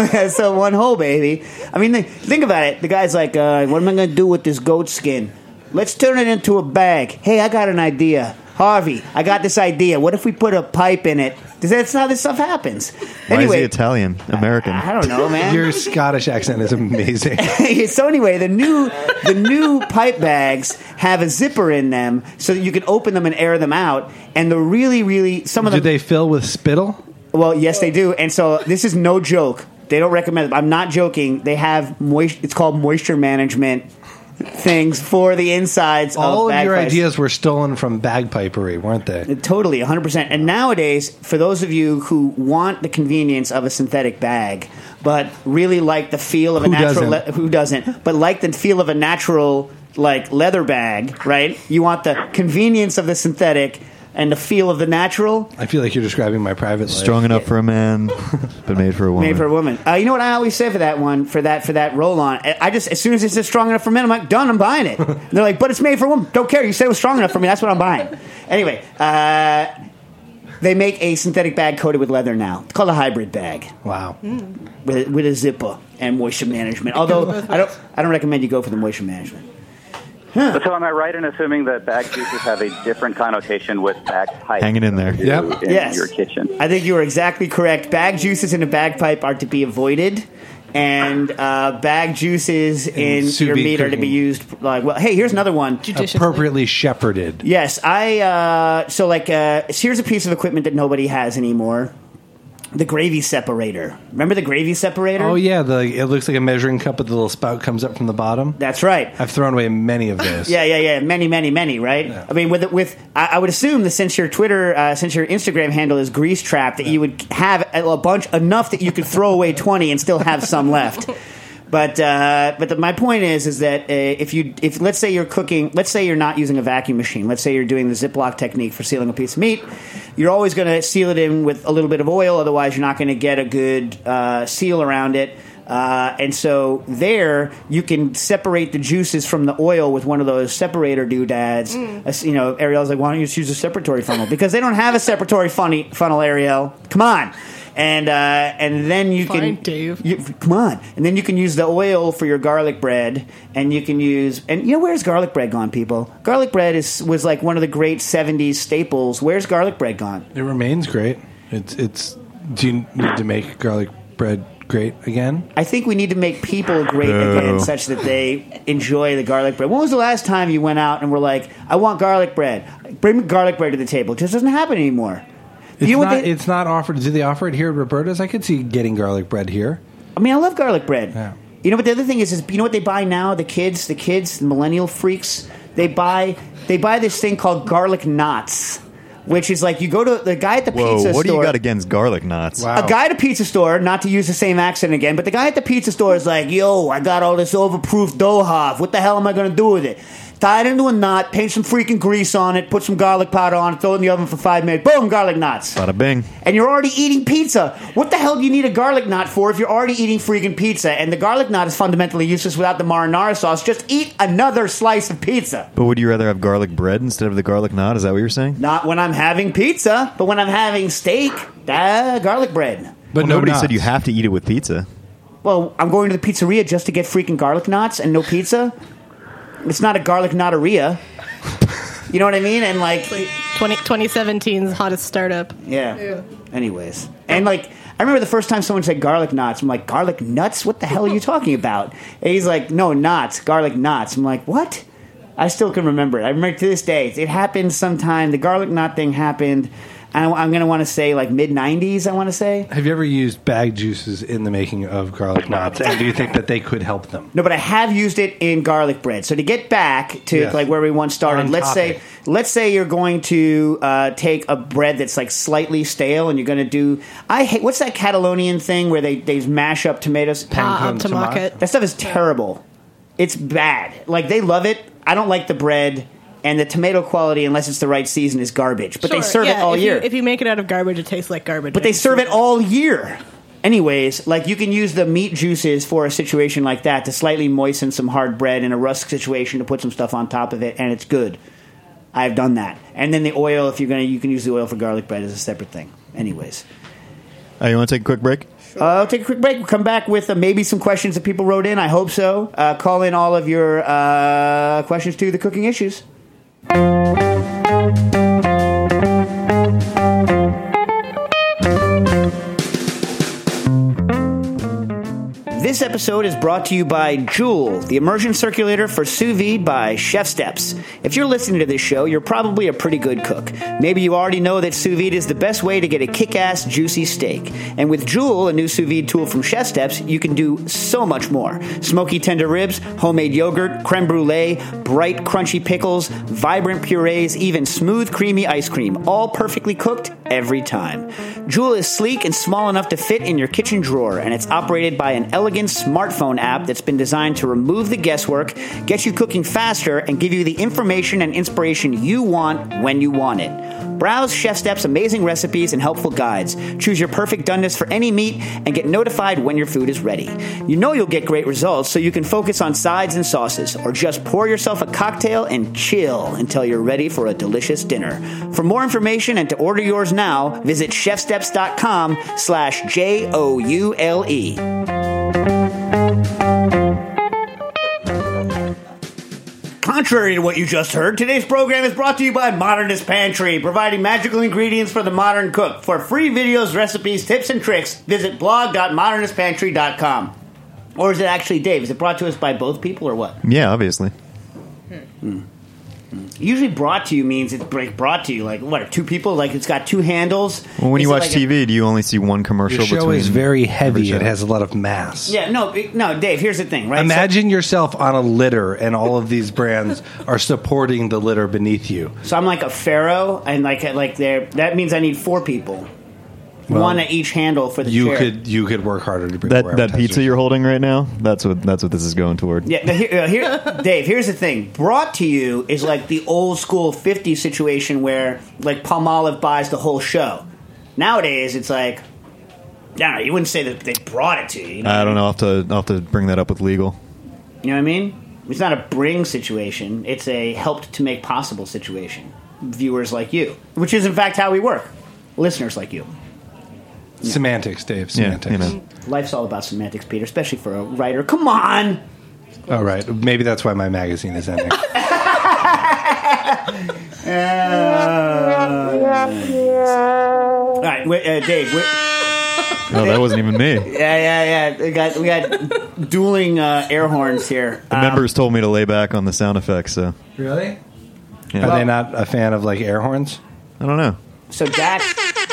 so one hole, baby. I mean, the, think about it. The guy's like, uh, "What am I going to do with this goat skin? Let's turn it into a bag." Hey, I got an idea, Harvey. I got this idea. What if we put a pipe in it? Because that's how this stuff happens. Why Anyway, is he Italian? American. I don't know, man. Your Scottish accent is amazing. So anyway, the new the new pipe bags have a zipper in them, so that you can open them and air them out. And the really, really some of Do them. they fill with spittle? Well, yes, they do. And so this is no joke. They don't recommend it. I'm not joking. They have moist. It's called moisture management things for the insides All of of your bagpipes. ideas were stolen from bagpipery, weren't they? Totally, one hundred percent. And nowadays, for those of you who want the convenience of a synthetic bag, but really like the feel of a Who natural... doesn't? Le- who doesn't? But like the feel of a natural, like, leather bag, right? You want the convenience of the synthetic and the feel of the natural... I feel like you're describing my private life. Strong enough for a man, but made for a woman. Made for a woman. Uh, you know what I always say for that one, for that for that roll on? I just, as soon as it says strong enough for men, I'm like, done, I'm buying it. And they're like, but it's made for a woman. Don't care. You said it was strong enough for me. That's what I'm buying. Anyway, uh, they make a synthetic bag coated with leather now. It's called a hybrid bag Wow. with, with a zipper and moisture management. Although I don't, I don't recommend you go for the moisture management. So am I right in assuming that bag juices have a different connotation with bagpipe? Hanging in there. Yep. In Yes. your kitchen. I think you are exactly correct. Bag juices in a bagpipe are to be avoided, and uh, bag juices in sous your vide meat are to cooking. be used. Like, well, hey, here's another one. Judiciously. Appropriately shepherded. Yes, I. Uh, so, like, uh, here's a piece of equipment that nobody has anymore: the gravy separator. Remember the gravy separator? Oh yeah, the it looks like a measuring cup, but the little spout comes up from the bottom. That's right. I've thrown away many of those. Yeah, yeah, yeah. Many, many, many. Right. Yeah. I mean, with with I, I would assume that since your Twitter, uh, since your Instagram handle is Grease Trap, that you would have a, a bunch enough that you could throw away twenty and still have some left. But uh, but the, my point is is that uh, if you if let's say you're cooking, let's say you're not using a vacuum machine, let's say you're doing the Ziploc technique for sealing a piece of meat, you're always going to seal it in with a little bit of oil, otherwise you're not going to get a good uh, seal around it. Uh, and so there you can separate the juices from the oil with one of those separator doodads. Mm. Uh, you know, Ariel's like, why don't you just use a separatory funnel? Because they don't have a separatory funny, funnel, Ariel. Come on. And uh, and then you Fine, can Dave. You, come on, and then you can use the oil for your garlic bread, and you can use and you know where's garlic bread gone, people? Garlic bread is was like one of the great seventies staples. Where's garlic bread gone? It remains great. It's it's. Do you need to make garlic bread great again? I think we need to make people great Boo. again, such that they enjoy the garlic bread. When was the last time you went out and were like, "I want garlic bread. Bring me garlic bread to the table"? It just doesn't happen anymore. It's you know not. what they, It's not offered. Do they offer it here at Roberta's? I could see getting garlic bread here. I mean, I love garlic bread. Yeah. You know what the other thing is? Is you know what they buy now? The kids, the kids, the millennial freaks. They buy they buy this thing called garlic knots, which is like you go to the guy at the Whoa, pizza what do store. you got against garlic knots? Wow. A guy at a pizza store, not to use the same accent again, but the guy at the pizza store is like, "Yo, I got all this overproof dough half. What the hell am I going to do with it?" tie it into a knot, paint some freaking grease on it, put some garlic powder on it, throw it in the oven for five minutes. Boom, garlic knots. Bada bing. And you're already eating pizza. What the hell do you need a garlic knot for if you're already eating freaking pizza? And the garlic knot is fundamentally useless without the marinara sauce. Just eat another slice of pizza. But would you rather have garlic bread instead of the garlic knot? Is that what you're saying? Not when I'm having pizza, but when I'm having steak, uh, garlic bread. But well, no nobody knots. said you have to eat it with pizza. Well, I'm going to the pizzeria just to get freaking garlic knots and no pizza. It's not a garlic knotteria. You know what I mean? And like, twenty, twenty seventeen's hottest startup. yeah. yeah. Anyways, and like, I remember the first time someone said garlic knots. I'm like, garlic nuts? What the hell are you talking about? And he's like, no, knots, garlic knots. I'm like, what? I still can remember it. I remember to this day. It happened sometime. The garlic knot thing happened. I, I'm going to want to say like mid nineties, I want to say. Have you ever used bag juices in the making of garlic knots? And do you think that they could help them? No, but I have used it in garlic bread. So to get back to Yes. like where we once started, On let's topic. say let's say you're going to uh, take a bread that's like slightly stale, and you're going to do. I hate what's that Catalonian thing where they they mash up tomatoes. Pa con up to tomato. market. That stuff is terrible. It's bad. Like they love it. I don't like the bread. And the tomato quality, unless it's the right season, is garbage. But they Sure, serve yeah, it all if year. You, if you make it out of garbage, it tastes like garbage. But they serve it all year. Anyways, like you can use the meat juices for a situation like that to slightly moisten some hard bread in a rusk situation to put some stuff on top of it, and it's good. I've done that. And then the oil, if you're gonna, you can use the oil for garlic bread as a separate thing. Anyways, Uh, you want to take a quick break? uh, I'll take a quick break. We'll come back with uh, maybe some questions that people wrote in. I hope so. Uh, call in all of your uh, questions to the cooking issues. This episode is brought to you by Joule, the immersion circulator for sous vide by Chef Steps. If you're listening to this show, you're probably a pretty good cook. Maybe you already know that sous vide is the best way to get a kick-ass, juicy steak. And with Joule, a new sous vide tool from Chef Steps, you can do so much more. Smoky tender ribs, homemade yogurt, creme brulee, bright crunchy pickles, vibrant purees, even smooth creamy ice cream, all perfectly cooked every time. Joule is sleek and small enough to fit in your kitchen drawer, and it's operated by an elegant smartphone app that's been designed to remove the guesswork, get you cooking faster, and give you the information and inspiration you want when you want it. Browse Chef Steps' amazing recipes and helpful guides. Choose your perfect doneness for any meat and get notified when your food is ready. You know you'll get great results, so you can focus on sides and sauces, or just pour yourself a cocktail and chill until you're ready for a delicious dinner. For more information and to order yours now, visit chefsteps.com slash J O U L E. Contrary to what you just heard, today's program is brought to you by Modernist Pantry, providing magical ingredients for the modern cook. For free videos, recipes, tips, and tricks, visit blog dot modernist pantry dot com. Or is it actually Dave? Is it brought to us by both people or what? Yeah, obviously. Hmm. Usually brought to you means it's like brought to you like what, two people? Like it's got two handles? Well, when Is you it watch like T V, do you only see one commercial Your show between is very every heavy. show? It has a lot of mass. A, yeah, no, it- no, Dave, here's the thing, right? Imagine yourself on a litter, and all of these brands are supporting the litter beneath you. So, so I'm like a pharaoh, and like like there. That means I need four people, Well, one at each handle for the You chair. could you could work harder to bring That more that advertisers. pizza you're holding right now, that's what that's what this is going toward. Yeah, now here, uh, here, Dave. Here's the thing. Brought to you is like the old school fifties situation where like Palmolive buys the whole show. Nowadays, it's like, no, you wouldn't say that they brought it to you. You know, I don't know. I'll have to I'll have to bring that up with legal. you know what I mean? It's not a bring situation. It's a helped to make possible situation. Viewers like you, which is in fact how we work. Listeners like you. Semantics, Dave. Yeah, Semantics. you know. Life's all about semantics, Peter, especially for a writer. Come on. All right. Maybe that's why my magazine is ending. All right, wait, uh, Dave. Wait. No, that wasn't even me. Yeah, yeah, yeah. We got we got dueling uh, air horns here. The Um, members told me to lay back on the sound effects, so Really? yeah. Are they not a fan of like air horns? I don't know. So Dax.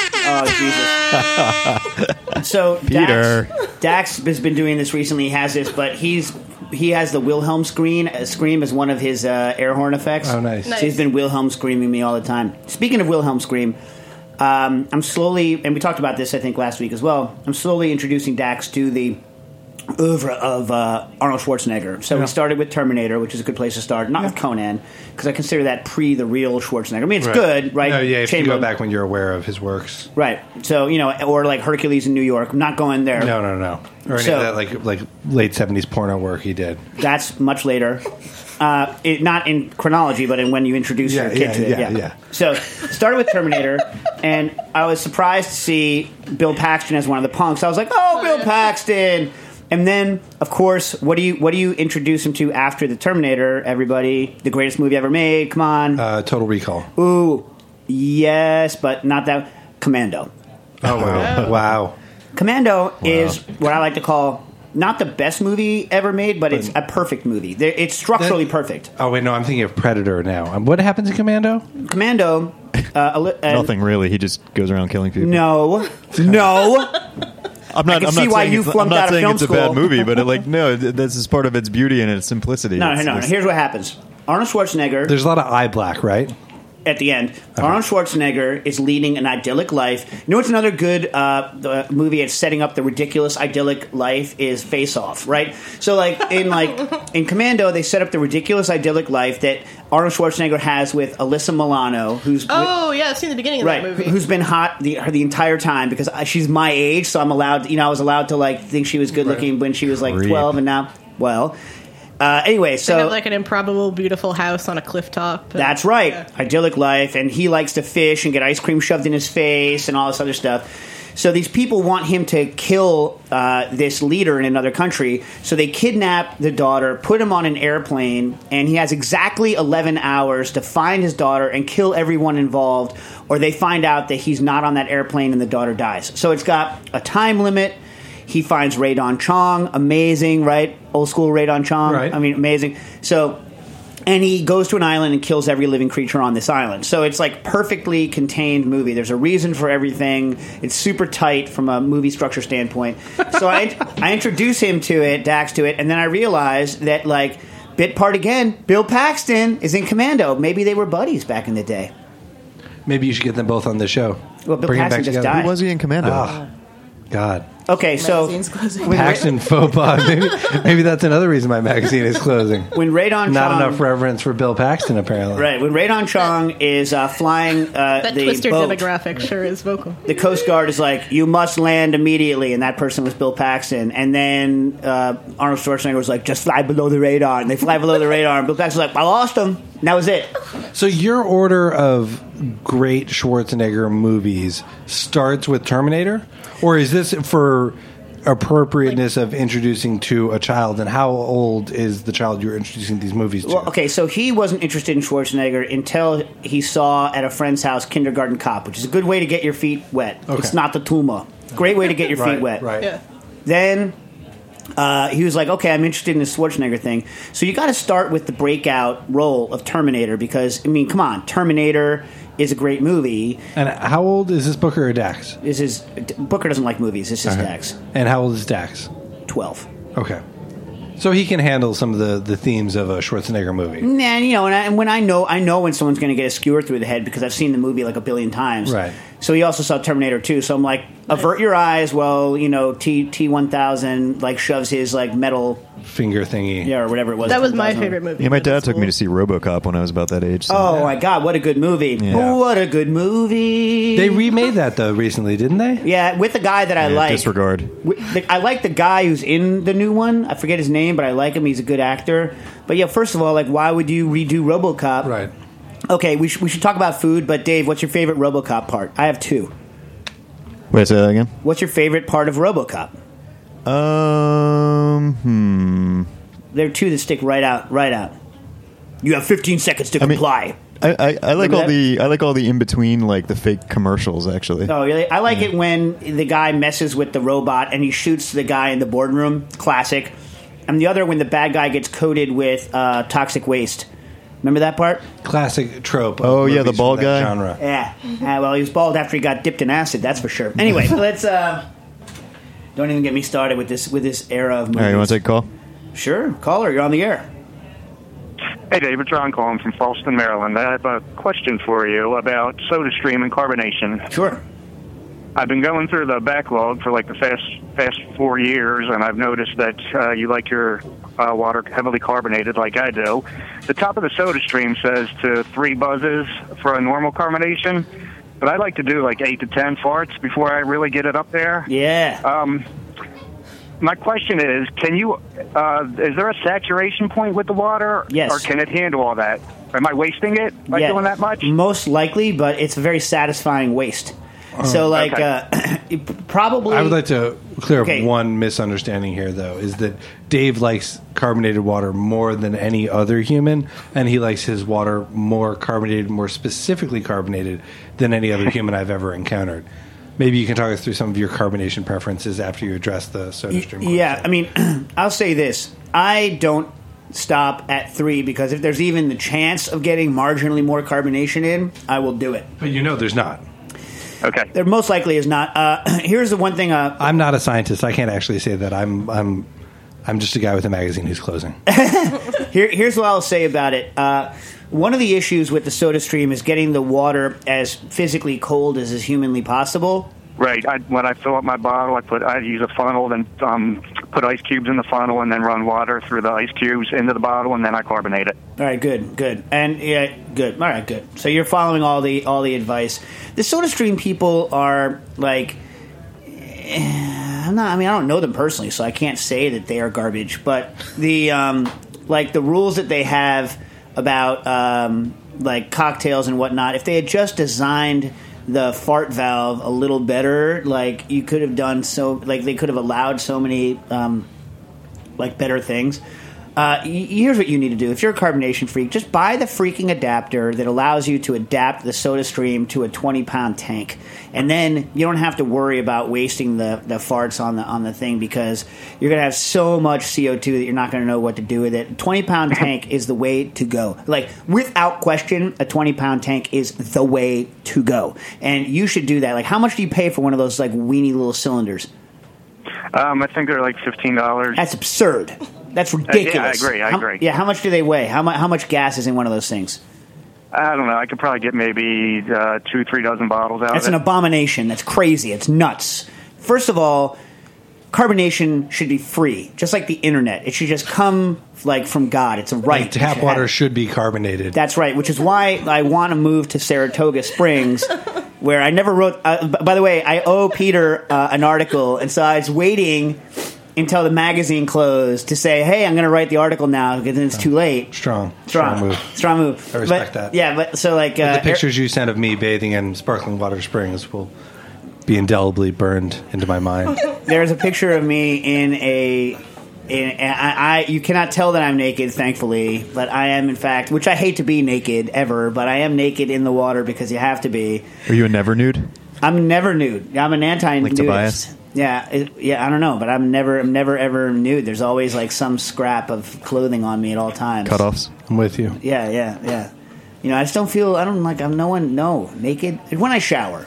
Oh Jesus. So Peter. Dax, Dax has been doing this recently. He has this, but he's he has the Wilhelm scream uh, scream as one of his uh, air horn effects. Oh, nice. So he's been Wilhelm screaming me all the time. Speaking of Wilhelm scream, um, I'm slowly, and we talked about this I think last week as well. I'm slowly introducing Dax to the oeuvre of uh, Arnold Schwarzenegger. So Yeah. we started with Terminator, which is a good place to start. Not with Conan, because I consider that pre the real Schwarzenegger. I mean, it's Right. good, right? No, yeah, if you go Chamberlain. back when you're aware of his works. Right. So, you know, or like Hercules in New York. I'm not going there. No, no, no. Or any So- of that like like late seventies porno work he did. That's much later. Uh, it, not in chronology, but in when you introduce Yeah, your kid yeah, to it. yeah, yeah. So, started with Terminator, and I was surprised to see Bill Paxton as one of the punks. I was like, "Oh, Bill Paxton!" And then, of course, what do you what do you introduce him to after the Terminator? Everybody, the greatest movie ever made. Come on, Uh, Total Recall. ooh, yes, but not that. Commando. Oh wow, wow. Commando is what I like to call not the best movie ever made, but it's a perfect movie. There- It's structurally That- perfect. Oh wait, no, I'm thinking of Predator now. Um, what happens in Commando? Commando. Uh, a li- uh, Nothing really. He just goes around killing people. No, no. I'm not. I can I'm see not why saying you it's, I'm flunked not out of saying film it's a school. bad movie, but it, like no, th- this is part of its beauty and its simplicity. No, It's no, no. just- Here's what happens. Arnold Schwarzenegger, There's a lot of eye black, right? at the end, Arnold Schwarzenegger is leading an idyllic life. You know what's another good uh, the movie at setting up the ridiculous idyllic life is Face Off, right? So, like in like in Commando, they set up the ridiculous idyllic life that Arnold Schwarzenegger has with Alyssa Milano, who's Oh, yeah, I've seen the beginning of right, that movie. who's been hot the her the entire time because I- she's my age, so I'm allowed. You know, I was allowed to like think she was good looking when she was like Creep. twelve, and now, well, uh, anyway, They so have like an improbable, beautiful house on a cliff top. that's right, Yeah. idyllic life, and he likes to fish and get ice cream shoved in his face and all this other stuff. So these people want him to kill uh, this leader in another country. So they kidnap the daughter, put him on an airplane, and he has exactly eleven hours to find his daughter and kill everyone involved, or they find out that he's not on that airplane and the daughter dies. So it's got a time limit. He finds Radon Chong, amazing, right? Old school Radon Chong. Right. I mean, amazing. So... And he goes to an island and kills every living creature on this island. So it's like perfectly contained movie. There's a reason for everything. It's super tight from a movie structure standpoint. So I, I introduce him to it, Dax to it, and then I realize that like bit part again, Bill Paxton is in Commando. Maybe they were buddies back in the day. Maybe you should get them both on the show. Well, Bill Bring them Paxton back just together. died. Who was he in Commando? Ah, God. Okay, so Magazine's closing. when, Paxton faux pas. Maybe, maybe that's another reason my magazine is closing. when Radon Not Chong, enough reverence for Bill Paxton, apparently. right? When Radon Chong is uh, flying uh, That the Twister boat, demographic sure is vocal. the Coast Guard is like, you must land immediately, and that person was Bill Paxton. And then uh, Arnold Schwarzenegger was like, just fly below the radar. And they fly below the radar, and Bill Paxton's like, I lost him. And that was it. So your order of great Schwarzenegger movies starts with Terminator? Or is this for appropriateness of introducing to a child? And how old is the child you're introducing these movies to? Well, okay, so he wasn't interested in Schwarzenegger until he saw at a friend's house Kindergarten Cop, which is a good way to get your feet wet. Okay. It's not the Tuma. Great way to get your feet Right, wet. right. Yeah. Then uh, he was like, okay, I'm interested in the Schwarzenegger thing. So you got to start with the breakout role of Terminator because, I mean, come on, Terminator is a great movie. And how old is this Booker or Dax? This is Booker doesn't like movies. This is Dax. And how old is Dax? twelve. Okay. So he can handle some of the, the themes of a Schwarzenegger movie. Nah, you know, and, I, and when I know, I know when someone's going to get a skewer through the head because I've seen the movie like a billion times. Right. So he also saw Terminator two. So I'm like, avert your eyes while you know T T one thousand like shoves his like metal Finger thingy. yeah or whatever it was. That was my one thousand. favorite movie. Yeah, my in middle dad took me school. to see RoboCop when I was about that age. So. Oh my god, what a good movie! Yeah. What a good movie! They remade that, though, recently, didn't they? yeah, with the guy that I Yeah, like. disregard. Wi- the- I like the guy who's in the new one. I forget his name, but I like him. He's a good actor. But yeah, first of all, like, why would you redo RoboCop? Right. Okay, we, sh- we should talk about food. But Dave, what's your favorite RoboCop part? I have two. Wait, say that again. What's your favorite part of RoboCop? Um, hmm. There are two that stick right out. Right out. You have fifteen seconds to I mean- comply. I, I, I like Remember all that? the I like all the in between like the fake commercials actually. Oh, really? I like it when the guy messes with the robot and he shoots the guy in the boardroom. Classic. And the other when the bad guy gets coated with uh, toxic waste. Remember that part? Classic trope. Of Oh, yeah, the movies bald from that guy. genre. Yeah. Uh, well, he was bald after he got dipped in acid. That's for sure. Anyway, let's. Uh, don't even get me started with this with this era of movies. All right, you want to take a call? Sure, caller, you're on the air. Hey, David, John calling from Falston, Maryland. I have a question for you about SodaStream and carbonation. Sure. I've been going through the backlog for like the past past four years, and I've noticed that uh, you like your uh, water heavily carbonated, like I do. The top of the Soda Stream says to three buzzes for a normal carbonation, but I like to do like eight to ten farts before I really get it up there. Yeah. Um, my question is, can you? Uh, is there a saturation point with the water? Yes. Or can it handle all that? Am I wasting it by Yeah. doing that much? Most likely, but it's a very satisfying waste. So, like, Okay. uh, probably. I would like to clear Okay. up one misunderstanding here, though, is that Dave likes carbonated water more than any other human, and he likes his water more carbonated, more specifically carbonated than any other human I've ever encountered. Maybe you can talk us through some of your carbonation preferences after you address the Soda Stream. Yeah, I mean, I'll say this. I don't stop at three because if there's even the chance of getting marginally more carbonation in, I will do it. But you know there's not. Okay. There most likely is not. Uh, here's the one thing. Uh, I'm not a scientist. I can't actually say that. I'm I'm I'm just a guy with a magazine who's closing. Here, here's what I'll say about it. Uh, one of the issues with the Soda Stream is getting the water as physically cold as is humanly possible. Right. I, when I fill up my bottle, I put I use a funnel, then um, put ice cubes in the funnel, and then run water through the ice cubes into the bottle, and then I carbonate it. All right, good, good, and yeah, good. All right, good. So you're following all the all the advice. The Soda Stream people are like, eh, I'm not. I mean, I don't know them personally, so I can't say that they are garbage. But the um, like the rules that they have about um, like cocktails and whatnot, if they had just designed the fart valve a little better, like you could have done so, like they could have allowed so many um, like better things. Uh, here's what you need to do. If you're a carbonation freak, just buy the freaking adapter that allows you to adapt the Soda Stream to a twenty pound tank. And then you don't have to worry about wasting the, the farts on the on the thing because you're going to have so much C O two that you're not going to know what to do with it. twenty pound tank is the way to go. Like, without question, a twenty pound tank is the way to go. And you should do that. Like, how much do you pay for one of those, like, weenie little cylinders? Um, I think they're like fifteen dollars. That's absurd. That's ridiculous. Uh, yeah, I agree, I How- agree. Yeah, how much do they weigh? How, mu- how much gas is in one of those things? I don't know. I could probably get maybe uh, two, three dozen bottles out That's of an it. abomination. That's crazy. It's nuts. First of all, carbonation should be free, just like the internet. It should just come like from God. It's a right. Like, tap You should water have- should be carbonated. That's right, which is why I want to move to Saratoga Springs, where I never wrote. Uh, b- by the way, I owe Peter uh, an article, and so I was waiting until the magazine closed to say, "Hey, I'm going to write the article now because then it's too late." Strong. Strong, Strong move. Strong move. I respect But- that. Yeah, but so like uh, the pictures you sent of me bathing in sparkling water springs will be indelibly burned into my mind. There's a picture of me in a. In, I, I you cannot tell that I'm naked, thankfully, but I am in fact, which I hate to be naked ever, but I am naked in the water because you have to be. Are you a never nude? I'm never nude. I'm an anti-nudist. Like Tobias? Yeah, it, yeah. I don't know, but I'm never, I'm never ever nude. There's always like some scrap of clothing on me at all times. Cutoffs? I'm with you. Yeah, yeah, yeah. You know, I just don't feel. I don't like. I'm no one. No naked when I shower.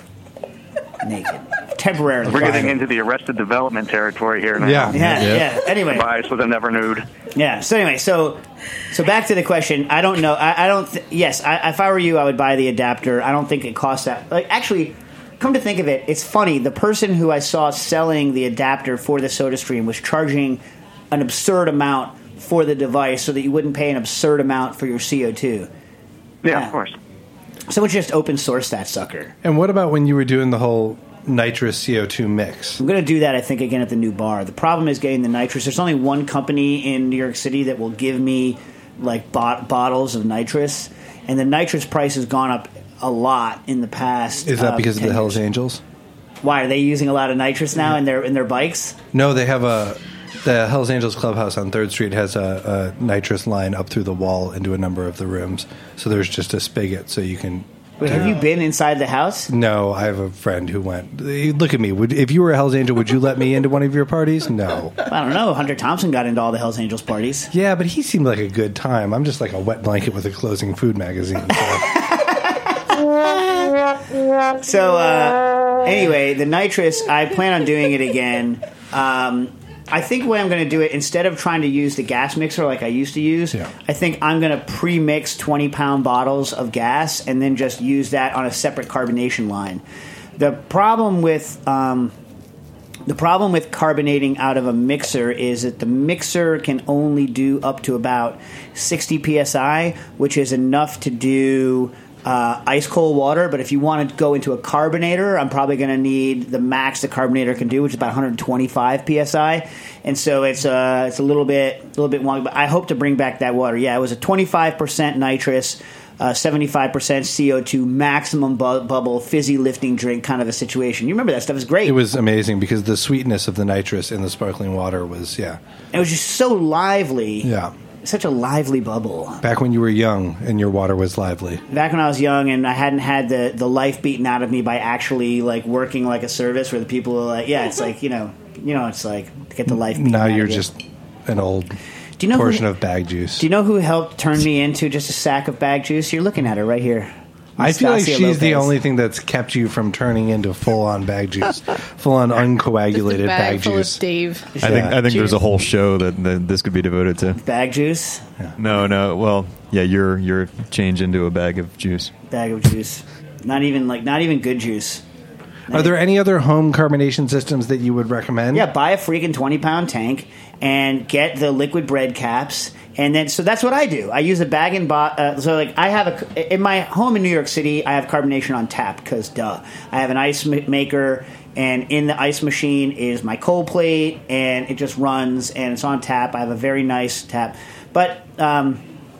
Naked, temporarily. We're getting into the Arrested Development territory here now. Yeah. Yeah, Yeah. yeah. Anyway, Bias with a never nude. yeah. So anyway, so so back to the question. I don't know. I, I don't. Th- yes, I, if I were you, I would buy the adapter. I don't think it costs that. Like, actually, come to think of it, it's funny. The person who I saw selling the adapter for the Soda Stream was charging an absurd amount for the device, so that you wouldn't pay an absurd amount for your C O two. Yeah, Yeah. of course. Someone just open source that sucker. And what about when you were doing the whole nitrous C O two mix? I'm going to do that, I think, again at the new bar. The problem is getting the nitrous. There's only one company in New York City that will give me like bot- bottles of nitrous, and the nitrous price has gone up a lot in the past. Is that uh, because of the ten Hells years. Angels? Why are they using a lot of nitrous now in their in their bikes? No, they have a the Hells Angels clubhouse on third Street has a, a nitrous line up through the wall into a number of the rooms. So there's just a spigot, so you can. Wait, have you been inside the house? No, I have a friend who went. Look at me. Would, if you were a Hells Angel, would you let me into one of your parties? No. I don't know. Hunter Thompson got into all the Hells Angels parties. Yeah, but he seemed like a good time. I'm just like a wet blanket with a closing food magazine. So. So uh, anyway, the nitrous, I plan on doing it again. Um, I think the way I'm going to do it, instead of trying to use the gas mixer like I used to use, Yeah. I think I'm going to pre-mix twenty pound bottles of gas and then just use that on a separate carbonation line. The problem with um, the problem with carbonating out of a mixer is that the mixer can only do up to about sixty P S I, which is enough to do uh, ice cold water. But if you want to go into a carbonator, I'm probably going to need the max the carbonator can do, which is about one hundred twenty-five P S I. And so it's uh, it's a little bit a little bit long. But I hope to bring back that water. Yeah, it was a twenty-five percent nitrous. Uh, seventy-five percent C O two, maximum bu- bubble, fizzy lifting drink kind of a situation. You remember that stuff? It was great. It was amazing because the sweetness of the nitrous in the sparkling water was, yeah. It was just so lively. Yeah. Such a lively bubble. Back when you were young and your water was lively. Back when I was young and I hadn't had the, the life beaten out of me by actually like working like a service where the people are like, yeah, it's like, you know, you know, it's like to get the life beaten Now out you're of you. just an old Do you know portion who, of bag juice. Do you know who helped turn me into just a sack of bag juice? You're looking at her right here. I feel like Nastasia she's the Lopez. only thing that's kept you from turning into full-on bag juice, full-on uncoagulated bag, bag full juice. of Dave. I think I think there's a whole show that, that this could be devoted to. Bag juice? No, no. Well, yeah, you're you're change into a bag of juice. Bag of juice. Not even like not even good juice. Are there any other home carbonation systems that you would recommend? Yeah, buy a freaking twenty pound tank and get the liquid bread caps. And then, so that's what I do. I use a bag and bot. Uh, so, like, I have a in my home in New York City, I have carbonation on tap because, duh, I have an ice ma- maker, and in the ice machine is my cold plate, and it just runs, and it's on tap. I have a very nice tap, but um,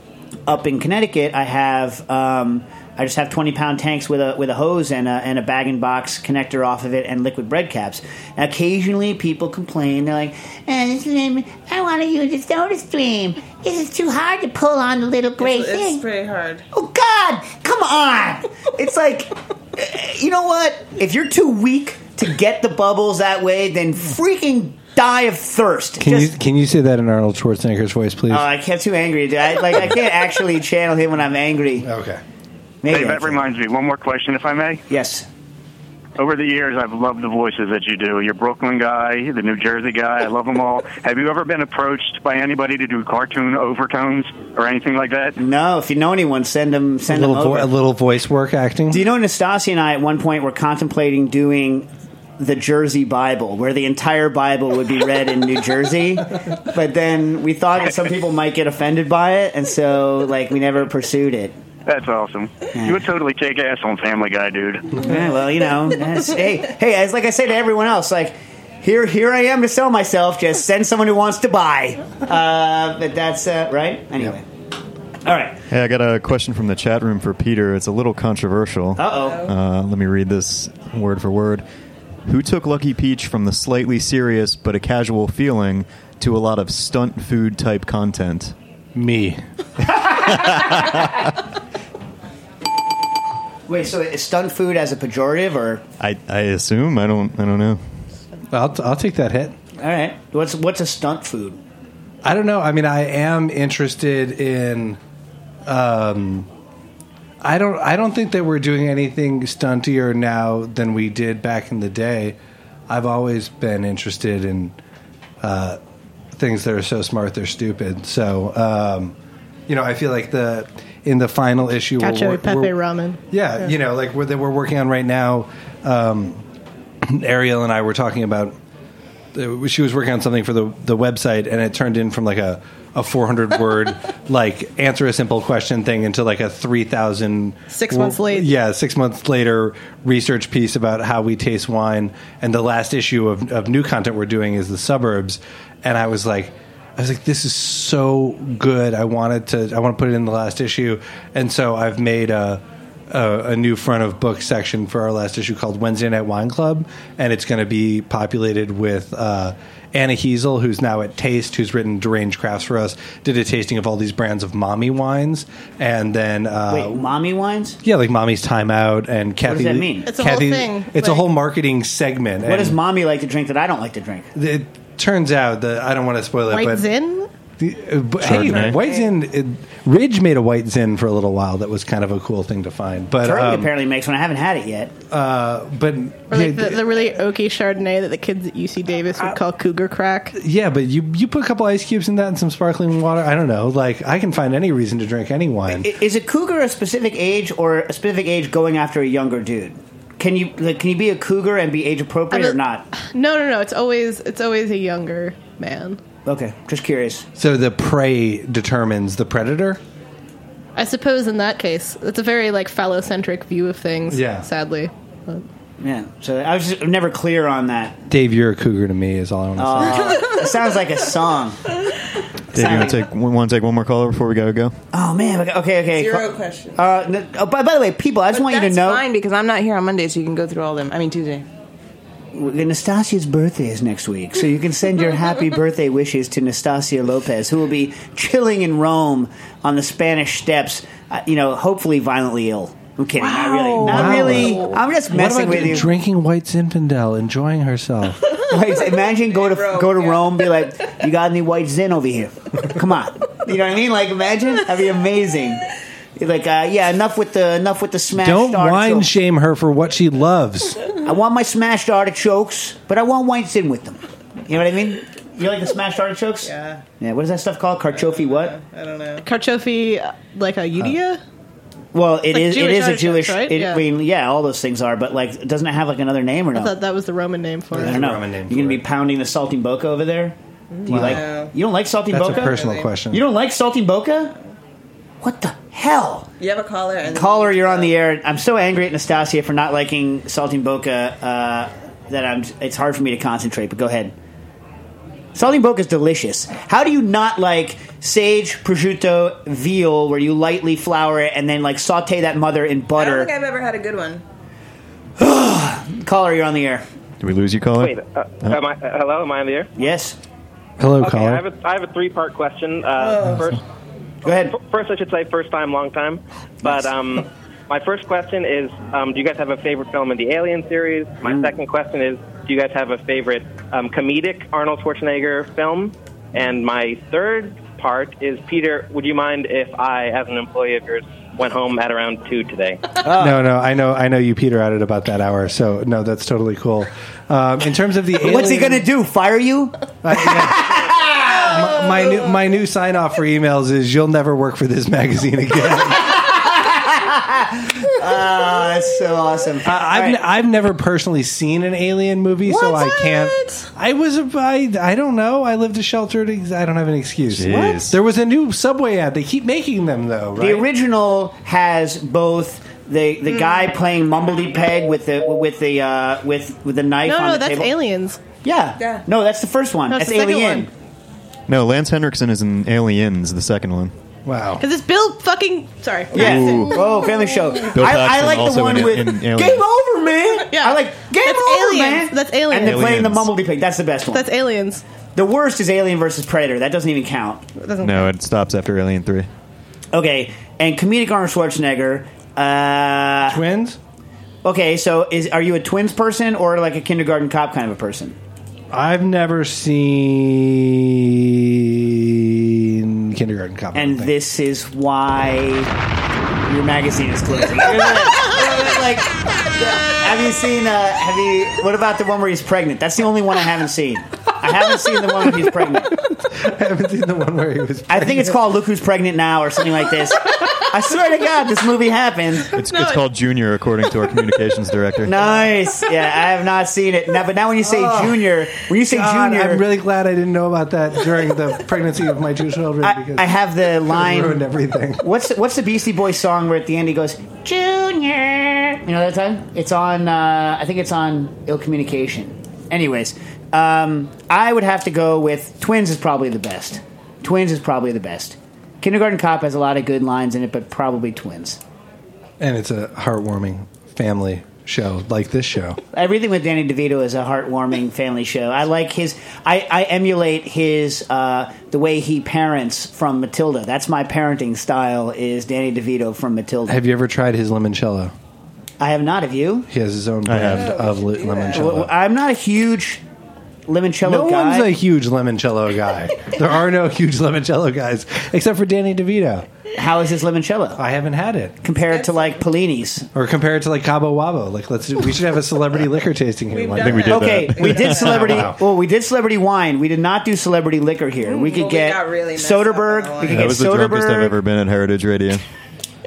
up in Connecticut, I have. Um, I just have twenty pound tanks with a with a hose and a, and a bag and box connector off of it and liquid bread caps. Now, occasionally, people complain. They're like, eh, this, "I want to use a Soda Stream. This is too hard to pull on the little gray It's, thing." it's pretty hard. Oh God, come on! It's like, you know what? If you're too weak to get the bubbles that way, then freaking die of thirst. Can Just- you can you say that in Arnold Schwarzenegger's voice, please? Oh, I get too angry. dude. I, like I can't actually channel him when I'm angry. Okay. Maybe Dave, I that can. reminds me. One more question, if I may. Yes. Over the years, I've loved the voices that you do. You're Brooklyn guy, the New Jersey guy. I love them all. Have you ever been approached by anybody to do cartoon overtones or anything like that? No, if you know anyone, send them. A Send little, them vo- over. a little voice work acting. Do you know Nastasia and I at one point were contemplating doing the Jersey Bible, where the entire Bible would be read in New Jersey, but then we thought that some people might get offended by it, and so like we never pursued it. That's awesome. You would totally kick ass on Family Guy, dude. Yeah, well, you know, that's, hey, hey, as like I say to everyone else, like here, here I am to sell myself. Just send someone who wants to buy. Uh, but that's uh, right. Anyway, all right. Hey, I got a question from the chat room for Peter. It's a little controversial. Uh-oh. Uh, let me read this word for word. Who took Lucky Peach from the slightly serious but a casual feeling to a lot of stunt food type content? Me. Wait, so is stunt food as a pejorative, or I, I assume. I don't. I don't know. I'll, t- I'll take that hit. all right? What's what's a stunt food? I don't know. I mean, I am interested in. Um, I don't. I don't think that we're doing anything stuntier now than we did back in the day. I've always been interested in uh, things that are so smart they're stupid. So, um, you know, I feel like the in the final issue, Cacio we're- e pepe we're- ramen. Yeah, Yeah. you know, like we're, that we're working on right now. Um, Ariel and I were talking about. Uh, she was working on something for the the website, and it turned in from like a, a four hundred word like answer a simple question thing into like a three thousand Six months late. Yeah, six months later research piece about how we taste wine. And the last issue of, of new content we're doing is the suburbs. And I was like, I was like, this is so good. I wanted to, I want to put it in the last issue. And so I've made a, a, a new front of book section for our last issue called Wednesday Night Wine Club. And it's going to be populated with uh, Anna Hiesel, who's now at Taste, who's written Deranged Crafts for us, did a tasting of all these brands of mommy wines. And then... Uh, Wait, mommy wines? yeah, like Mommy's Time Out and Kathy. does that mean? It's a whole Kathy- thing. It's a Like- whole marketing segment. What and does mommy like to drink that I don't like to drink? It turns out that I don't want to spoil it, White but Zin? the- uh, but hey, Chardonnay. White Zin. It, Ridge made a White Zin for a little while. That was kind of a cool thing to find. But Charlie um, apparently makes one. I haven't had it yet. uh, but Or yeah, like the, the really oaky Chardonnay that the kids at U C Davis would call Cougar Crack. yeah, but you you put a couple ice cubes in that and some sparkling water. I don't know. Like I can find any reason to drink any wine. I- Is a cougar a specific age or a specific age going after a younger dude? can you like, can you be a cougar and be age appropriate or not? No, no, no. It's always it's always a younger man. Okay, just curious. So the prey determines the predator? I suppose in that case, it's a very like phallocentric view of things. Yeah. Sadly. But. Yeah. So I was just never clear on that. Dave, you're a cougar to me, is all I want to Uh, it sounds like a song. Dave, you want to take want to take one more caller before we gotta go? Oh man. Okay. Okay. Zero questions. Uh, no, oh, by, by the way, people, I just But want you to that's know. fine because I'm not here on Monday, so you can go through all of them. I mean Tuesday. Nastasia's birthday is next week, so you can send your happy birthday wishes to Nastasia Lopez, who will be chilling in Rome on the Spanish steps, uh, you know, hopefully violently ill. I'm kidding, not really. Not Wow. really. I'm just What messing about with you. drinking White Zinfandel, enjoying herself? Wait, so imagine go to Rome, go to yeah. Rome, be like, you got any White Zin over here? Come on, you know what I mean? Like, imagine that'd be amazing. You're like, uh, yeah, enough with the enough with the smashed Don't artichoke. wine shame her for what she loves. I want my smashed artichokes, but I want White Zin with them. You know what I mean? You like the smashed artichokes? Yeah. Yeah. What is that stuff called? Carchofi what? I don't know. Carchofi, uh, like a Udea? Well, it like is. It Jewish is a artichokes, Jewish. right? It, Yeah. I mean, yeah, all those things are. But like, doesn't it have like another name or I no? thought that was the Roman name for I it. don't know. Roman name You gonna for be it. pounding the saltine boca over there? Do you Wow. like? No. You don't like saltine That's boca? a personal Really? question. You don't like saltine boca? What the hell? You have a caller. And Caller, you're on the air. I'm so angry at Nastasia for not liking saltine boca uh, that I'm. It's hard for me to concentrate. But go ahead. Saltine boca is delicious. How do you not like sage, prosciutto, veal, where you lightly flour it and then like saute that mother in I don't butter? think I've ever had a good one. Caller, you're on the air. Did we lose you, caller? Wait, uh, am I, uh, hello, am I on the air? Yes. Hello, Okay, I caller. have a, I have a three-part question. Uh, first, Go ahead. f- first, I should say first time, long time. But um, my first question is, um, do you guys have a favorite film in the Alien series? My second question is, do you guys have a favorite um, comedic Arnold Schwarzenegger film? And my third part is, Peter, would you mind if I, as an employee of yours, went home at around two today? No, no, I know, I know you peter out at about that hour. So no, that's totally cool. Um, in terms of the alien, What's he gonna do? Fire you? Uh, yeah. my, my new my new sign off for emails is you'll never work for this magazine again. Oh, that's so awesome. Uh, I've n- I've never personally seen an alien movie, so I can't. I was a, I, I don't know. I lived a sheltered. ex- I don't have an excuse. Jeez. What? There was a new Subway ad. They keep making them though. Right? The original has both the the guy playing Mumbledy Peg with the with the uh, with with the knife No, on no, the that's table. Aliens. Yeah. Yeah. No, that's the first one. No, it's that's the second Alien. one. No, Lance Henriksen is in Aliens, the second one. Wow. Because it's Bill fucking. Sorry. Yeah. Ooh. Oh, Family Show. Bill I, I Paxton like the also one in- with in Alien. Game Over, man. Yeah. I like Game That's Over, Aliens. man. That's Aliens. And they're playing the Aliens. Mumbledy Pig. That's the best one. That's Aliens. The worst is Alien versus Predator. That doesn't even count. It doesn't No, it stops after Alien three. Okay. And comedic Arnold Schwarzenegger. Uh, Twins. okay, so is are you a twins person or like a kindergarten cop kind of a person? I've never seen Kindergarten Cop. I don't And think. this is why your magazine is closing. like, have you seen? Uh, have you? What about the one where he's pregnant? That's the only one I haven't seen. I haven't seen the one where he's pregnant. I haven't seen the one where he was. I think it's called "Look Who's Pregnant Now" or something like this. I swear to God, this movie happened. It's, it's called Junior, according to our communications director. Nice. Yeah, I have not seen it. Now, but now when you say Junior, when you say God, Junior, I'm really glad I didn't know about that during the pregnancy of my two children. I, because I have the it line. ruined everything. What's what's the Beastie Boys song where at the end he goes Junior? You know that time? It's on. Uh, I think it's on Ill Communication. Anyways, um, I would have to go with Twins is probably the best. Twins is probably the best. Kindergarten Cop has a lot of good lines in it, but probably Twins. And it's a heartwarming family show like this show. Everything with Danny DeVito is a heartwarming family show. I like his. I, I emulate his uh, the way he parents from Matilda. That's my parenting style. Is Danny DeVito from Matilda? Have you ever tried his limoncello? I have not. Have you? He has his own I brand have. of li- Well, limoncello. I'm not a huge limoncello No guy. one's a huge limoncello guy. There are no huge limoncello guys except for Danny DeVito. How is his limoncello I haven't had it. compared to like Pellini's? Or compare it to like Cabo Wabo. Like let's do, we should have a celebrity liquor tasting here. We've one I think we day. did Okay, that. we did celebrity. Wow. Well, we did celebrity wine. We did not do celebrity liquor here. We could well, we get got really messed up on the Soderbergh. wine. We could That get was the drunkest I've Soderbergh. ever been at Heritage Radio.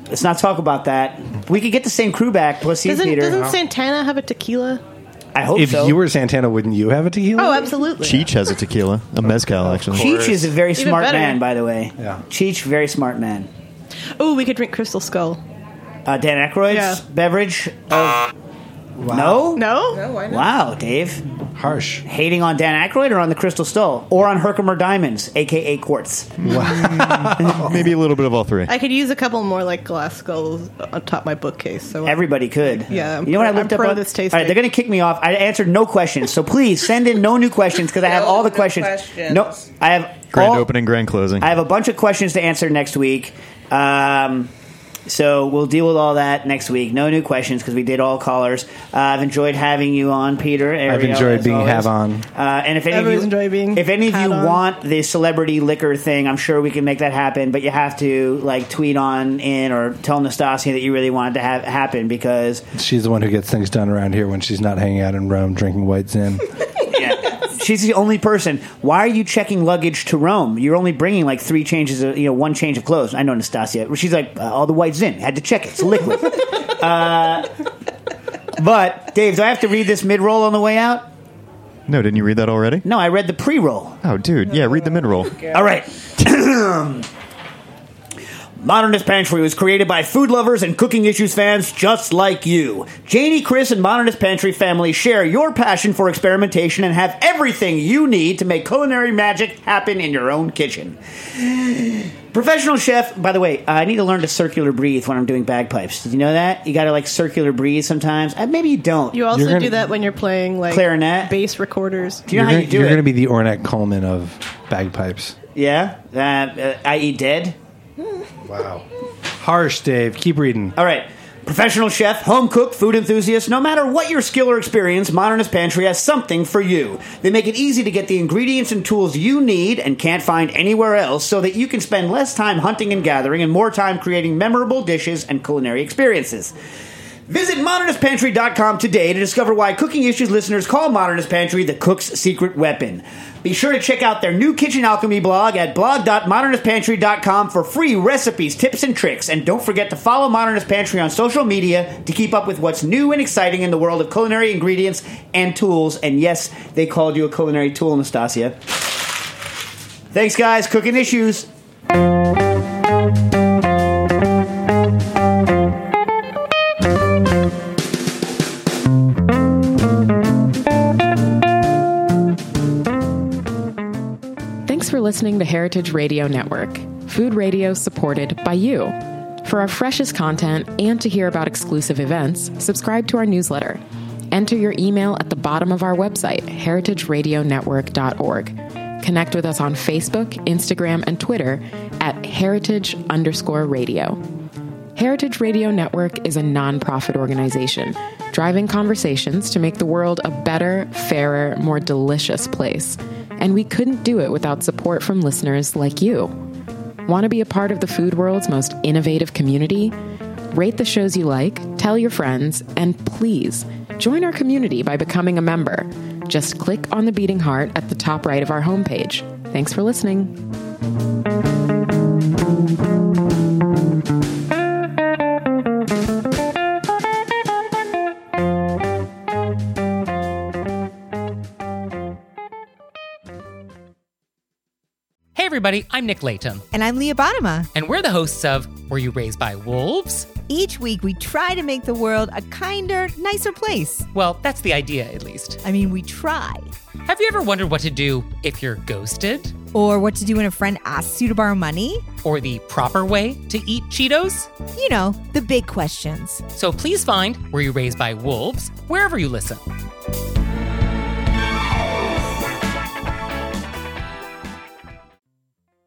Let's not talk about that. We could get the same crew back, plus you, Doesn't, Peter. doesn't Santana have a tequila? I hope if so. you were Santana, wouldn't you have a tequila? Oh, absolutely. Cheech has a tequila, a mezcal, actually. Cheech is a very Even smart better. man, by the way. Yeah. Cheech, very smart man. Oh, we could drink Crystal Skull. Uh, Dan Aykroyd's Yeah. beverage. Of, No? No? No, why not? Wow, Dave. Harsh. Hating on Dan Aykroyd or on the Crystal Skull? Or on Herkimer Diamonds, a k a. Quartz? Maybe a little bit of all three. I could use a couple more like glass skulls on top of my bookcase. So Everybody could. Yeah, I'm You know what I pro- looked I'm up? pro on- this tasting. All right, they're going to kick me off. I answered no questions, so please send in no new questions because I have No all the new questions. questions. No, I have Grand all- opening, grand closing. I have a bunch of questions to answer next week. Um, so we'll deal with all that next week. No new questions because we did all callers. Uh, I've enjoyed having you on, Peter. I've Ariel, enjoyed as being always. have on. Uh, and if any Always of you, enjoy being if any of had you on. want the celebrity liquor thing, I'm sure we can make that happen. But you have to like tweet on in or tell Nastasia that you really want it to have happen because She's the one who gets things done around here when she's not hanging out in Rome drinking White Zin. yeah, she's the only person. Why are you checking luggage to Rome? You're only bringing like three changes of, you know, one change of clothes. I know Nastasia. She's like, uh, all the White Zin. Had to check it. It's liquid. uh, but, Dave, do I have to read this mid-roll on the way out? No, didn't you read that already? No, I read the pre-roll. Oh, dude. Yeah, read the mid-roll. All right. Modernist Pantry was created by food lovers and cooking issues fans just like you. Janie, Chris, and Modernist Pantry family share your passion for experimentation and have everything you need to make culinary magic happen in your own kitchen. Professional chef, by the way, I need to learn to circular breathe when I'm doing bagpipes. Did you know that? You got to like circular breathe sometimes. Uh, maybe you don't. You also You're gonna- do that when you're playing like Clarinet? bass recorders. Do you know you're how you do you're it? going to be the Ornette Coleman of bagpipes. yeah? Uh, uh, that is dead? Wow. Harsh, Dave. Keep reading. All right. Professional chef, home cook, food enthusiast, no matter what your skill or experience, Modernist Pantry has something for you. They make it easy to get the ingredients and tools you need and can't find anywhere else so that you can spend less time hunting and gathering and more time creating memorable dishes and culinary experiences. Visit modernist pantry dot com today to discover why Cooking Issues listeners call Modernist Pantry the cook's secret weapon. Be sure to check out their new kitchen alchemy blog at blog dot modernist pantry dot com for free recipes, tips, and tricks. And don't forget to follow Modernist Pantry on social media to keep up with what's new and exciting in the world of culinary ingredients and tools. And yes, they called you a culinary tool, Nastasia. Thanks, guys. Cooking Issues. Thanks for listening to Heritage Radio Network, food radio supported by you. For our freshest content and to hear about exclusive events, subscribe to our newsletter. Enter your email at the bottom of our website, heritage radio network dot org. Connect with us on Facebook, Instagram, and Twitter at heritage underscore radio. Heritage Radio Network is a nonprofit organization driving conversations to make the world a better, fairer, more delicious place. And we couldn't do it without support from listeners like you. Want to be a part of the food world's most innovative community? Rate the shows you like, tell your friends, and please join our community by becoming a member. Just click on the beating heart at the top right of our homepage. Thanks for listening. Hey everybody, I'm Nick Latham. And I'm Leah Bottima. And we're the hosts of Were You Raised by Wolves? Each week we try to make the world a kinder, nicer place. Well, that's the idea, at least. I mean, we try. Have you ever wondered what to do if you're ghosted? Or what to do when a friend asks you to borrow money? Or the proper way to eat Cheetos? You know, the big questions. So please find Were You Raised by Wolves wherever you listen.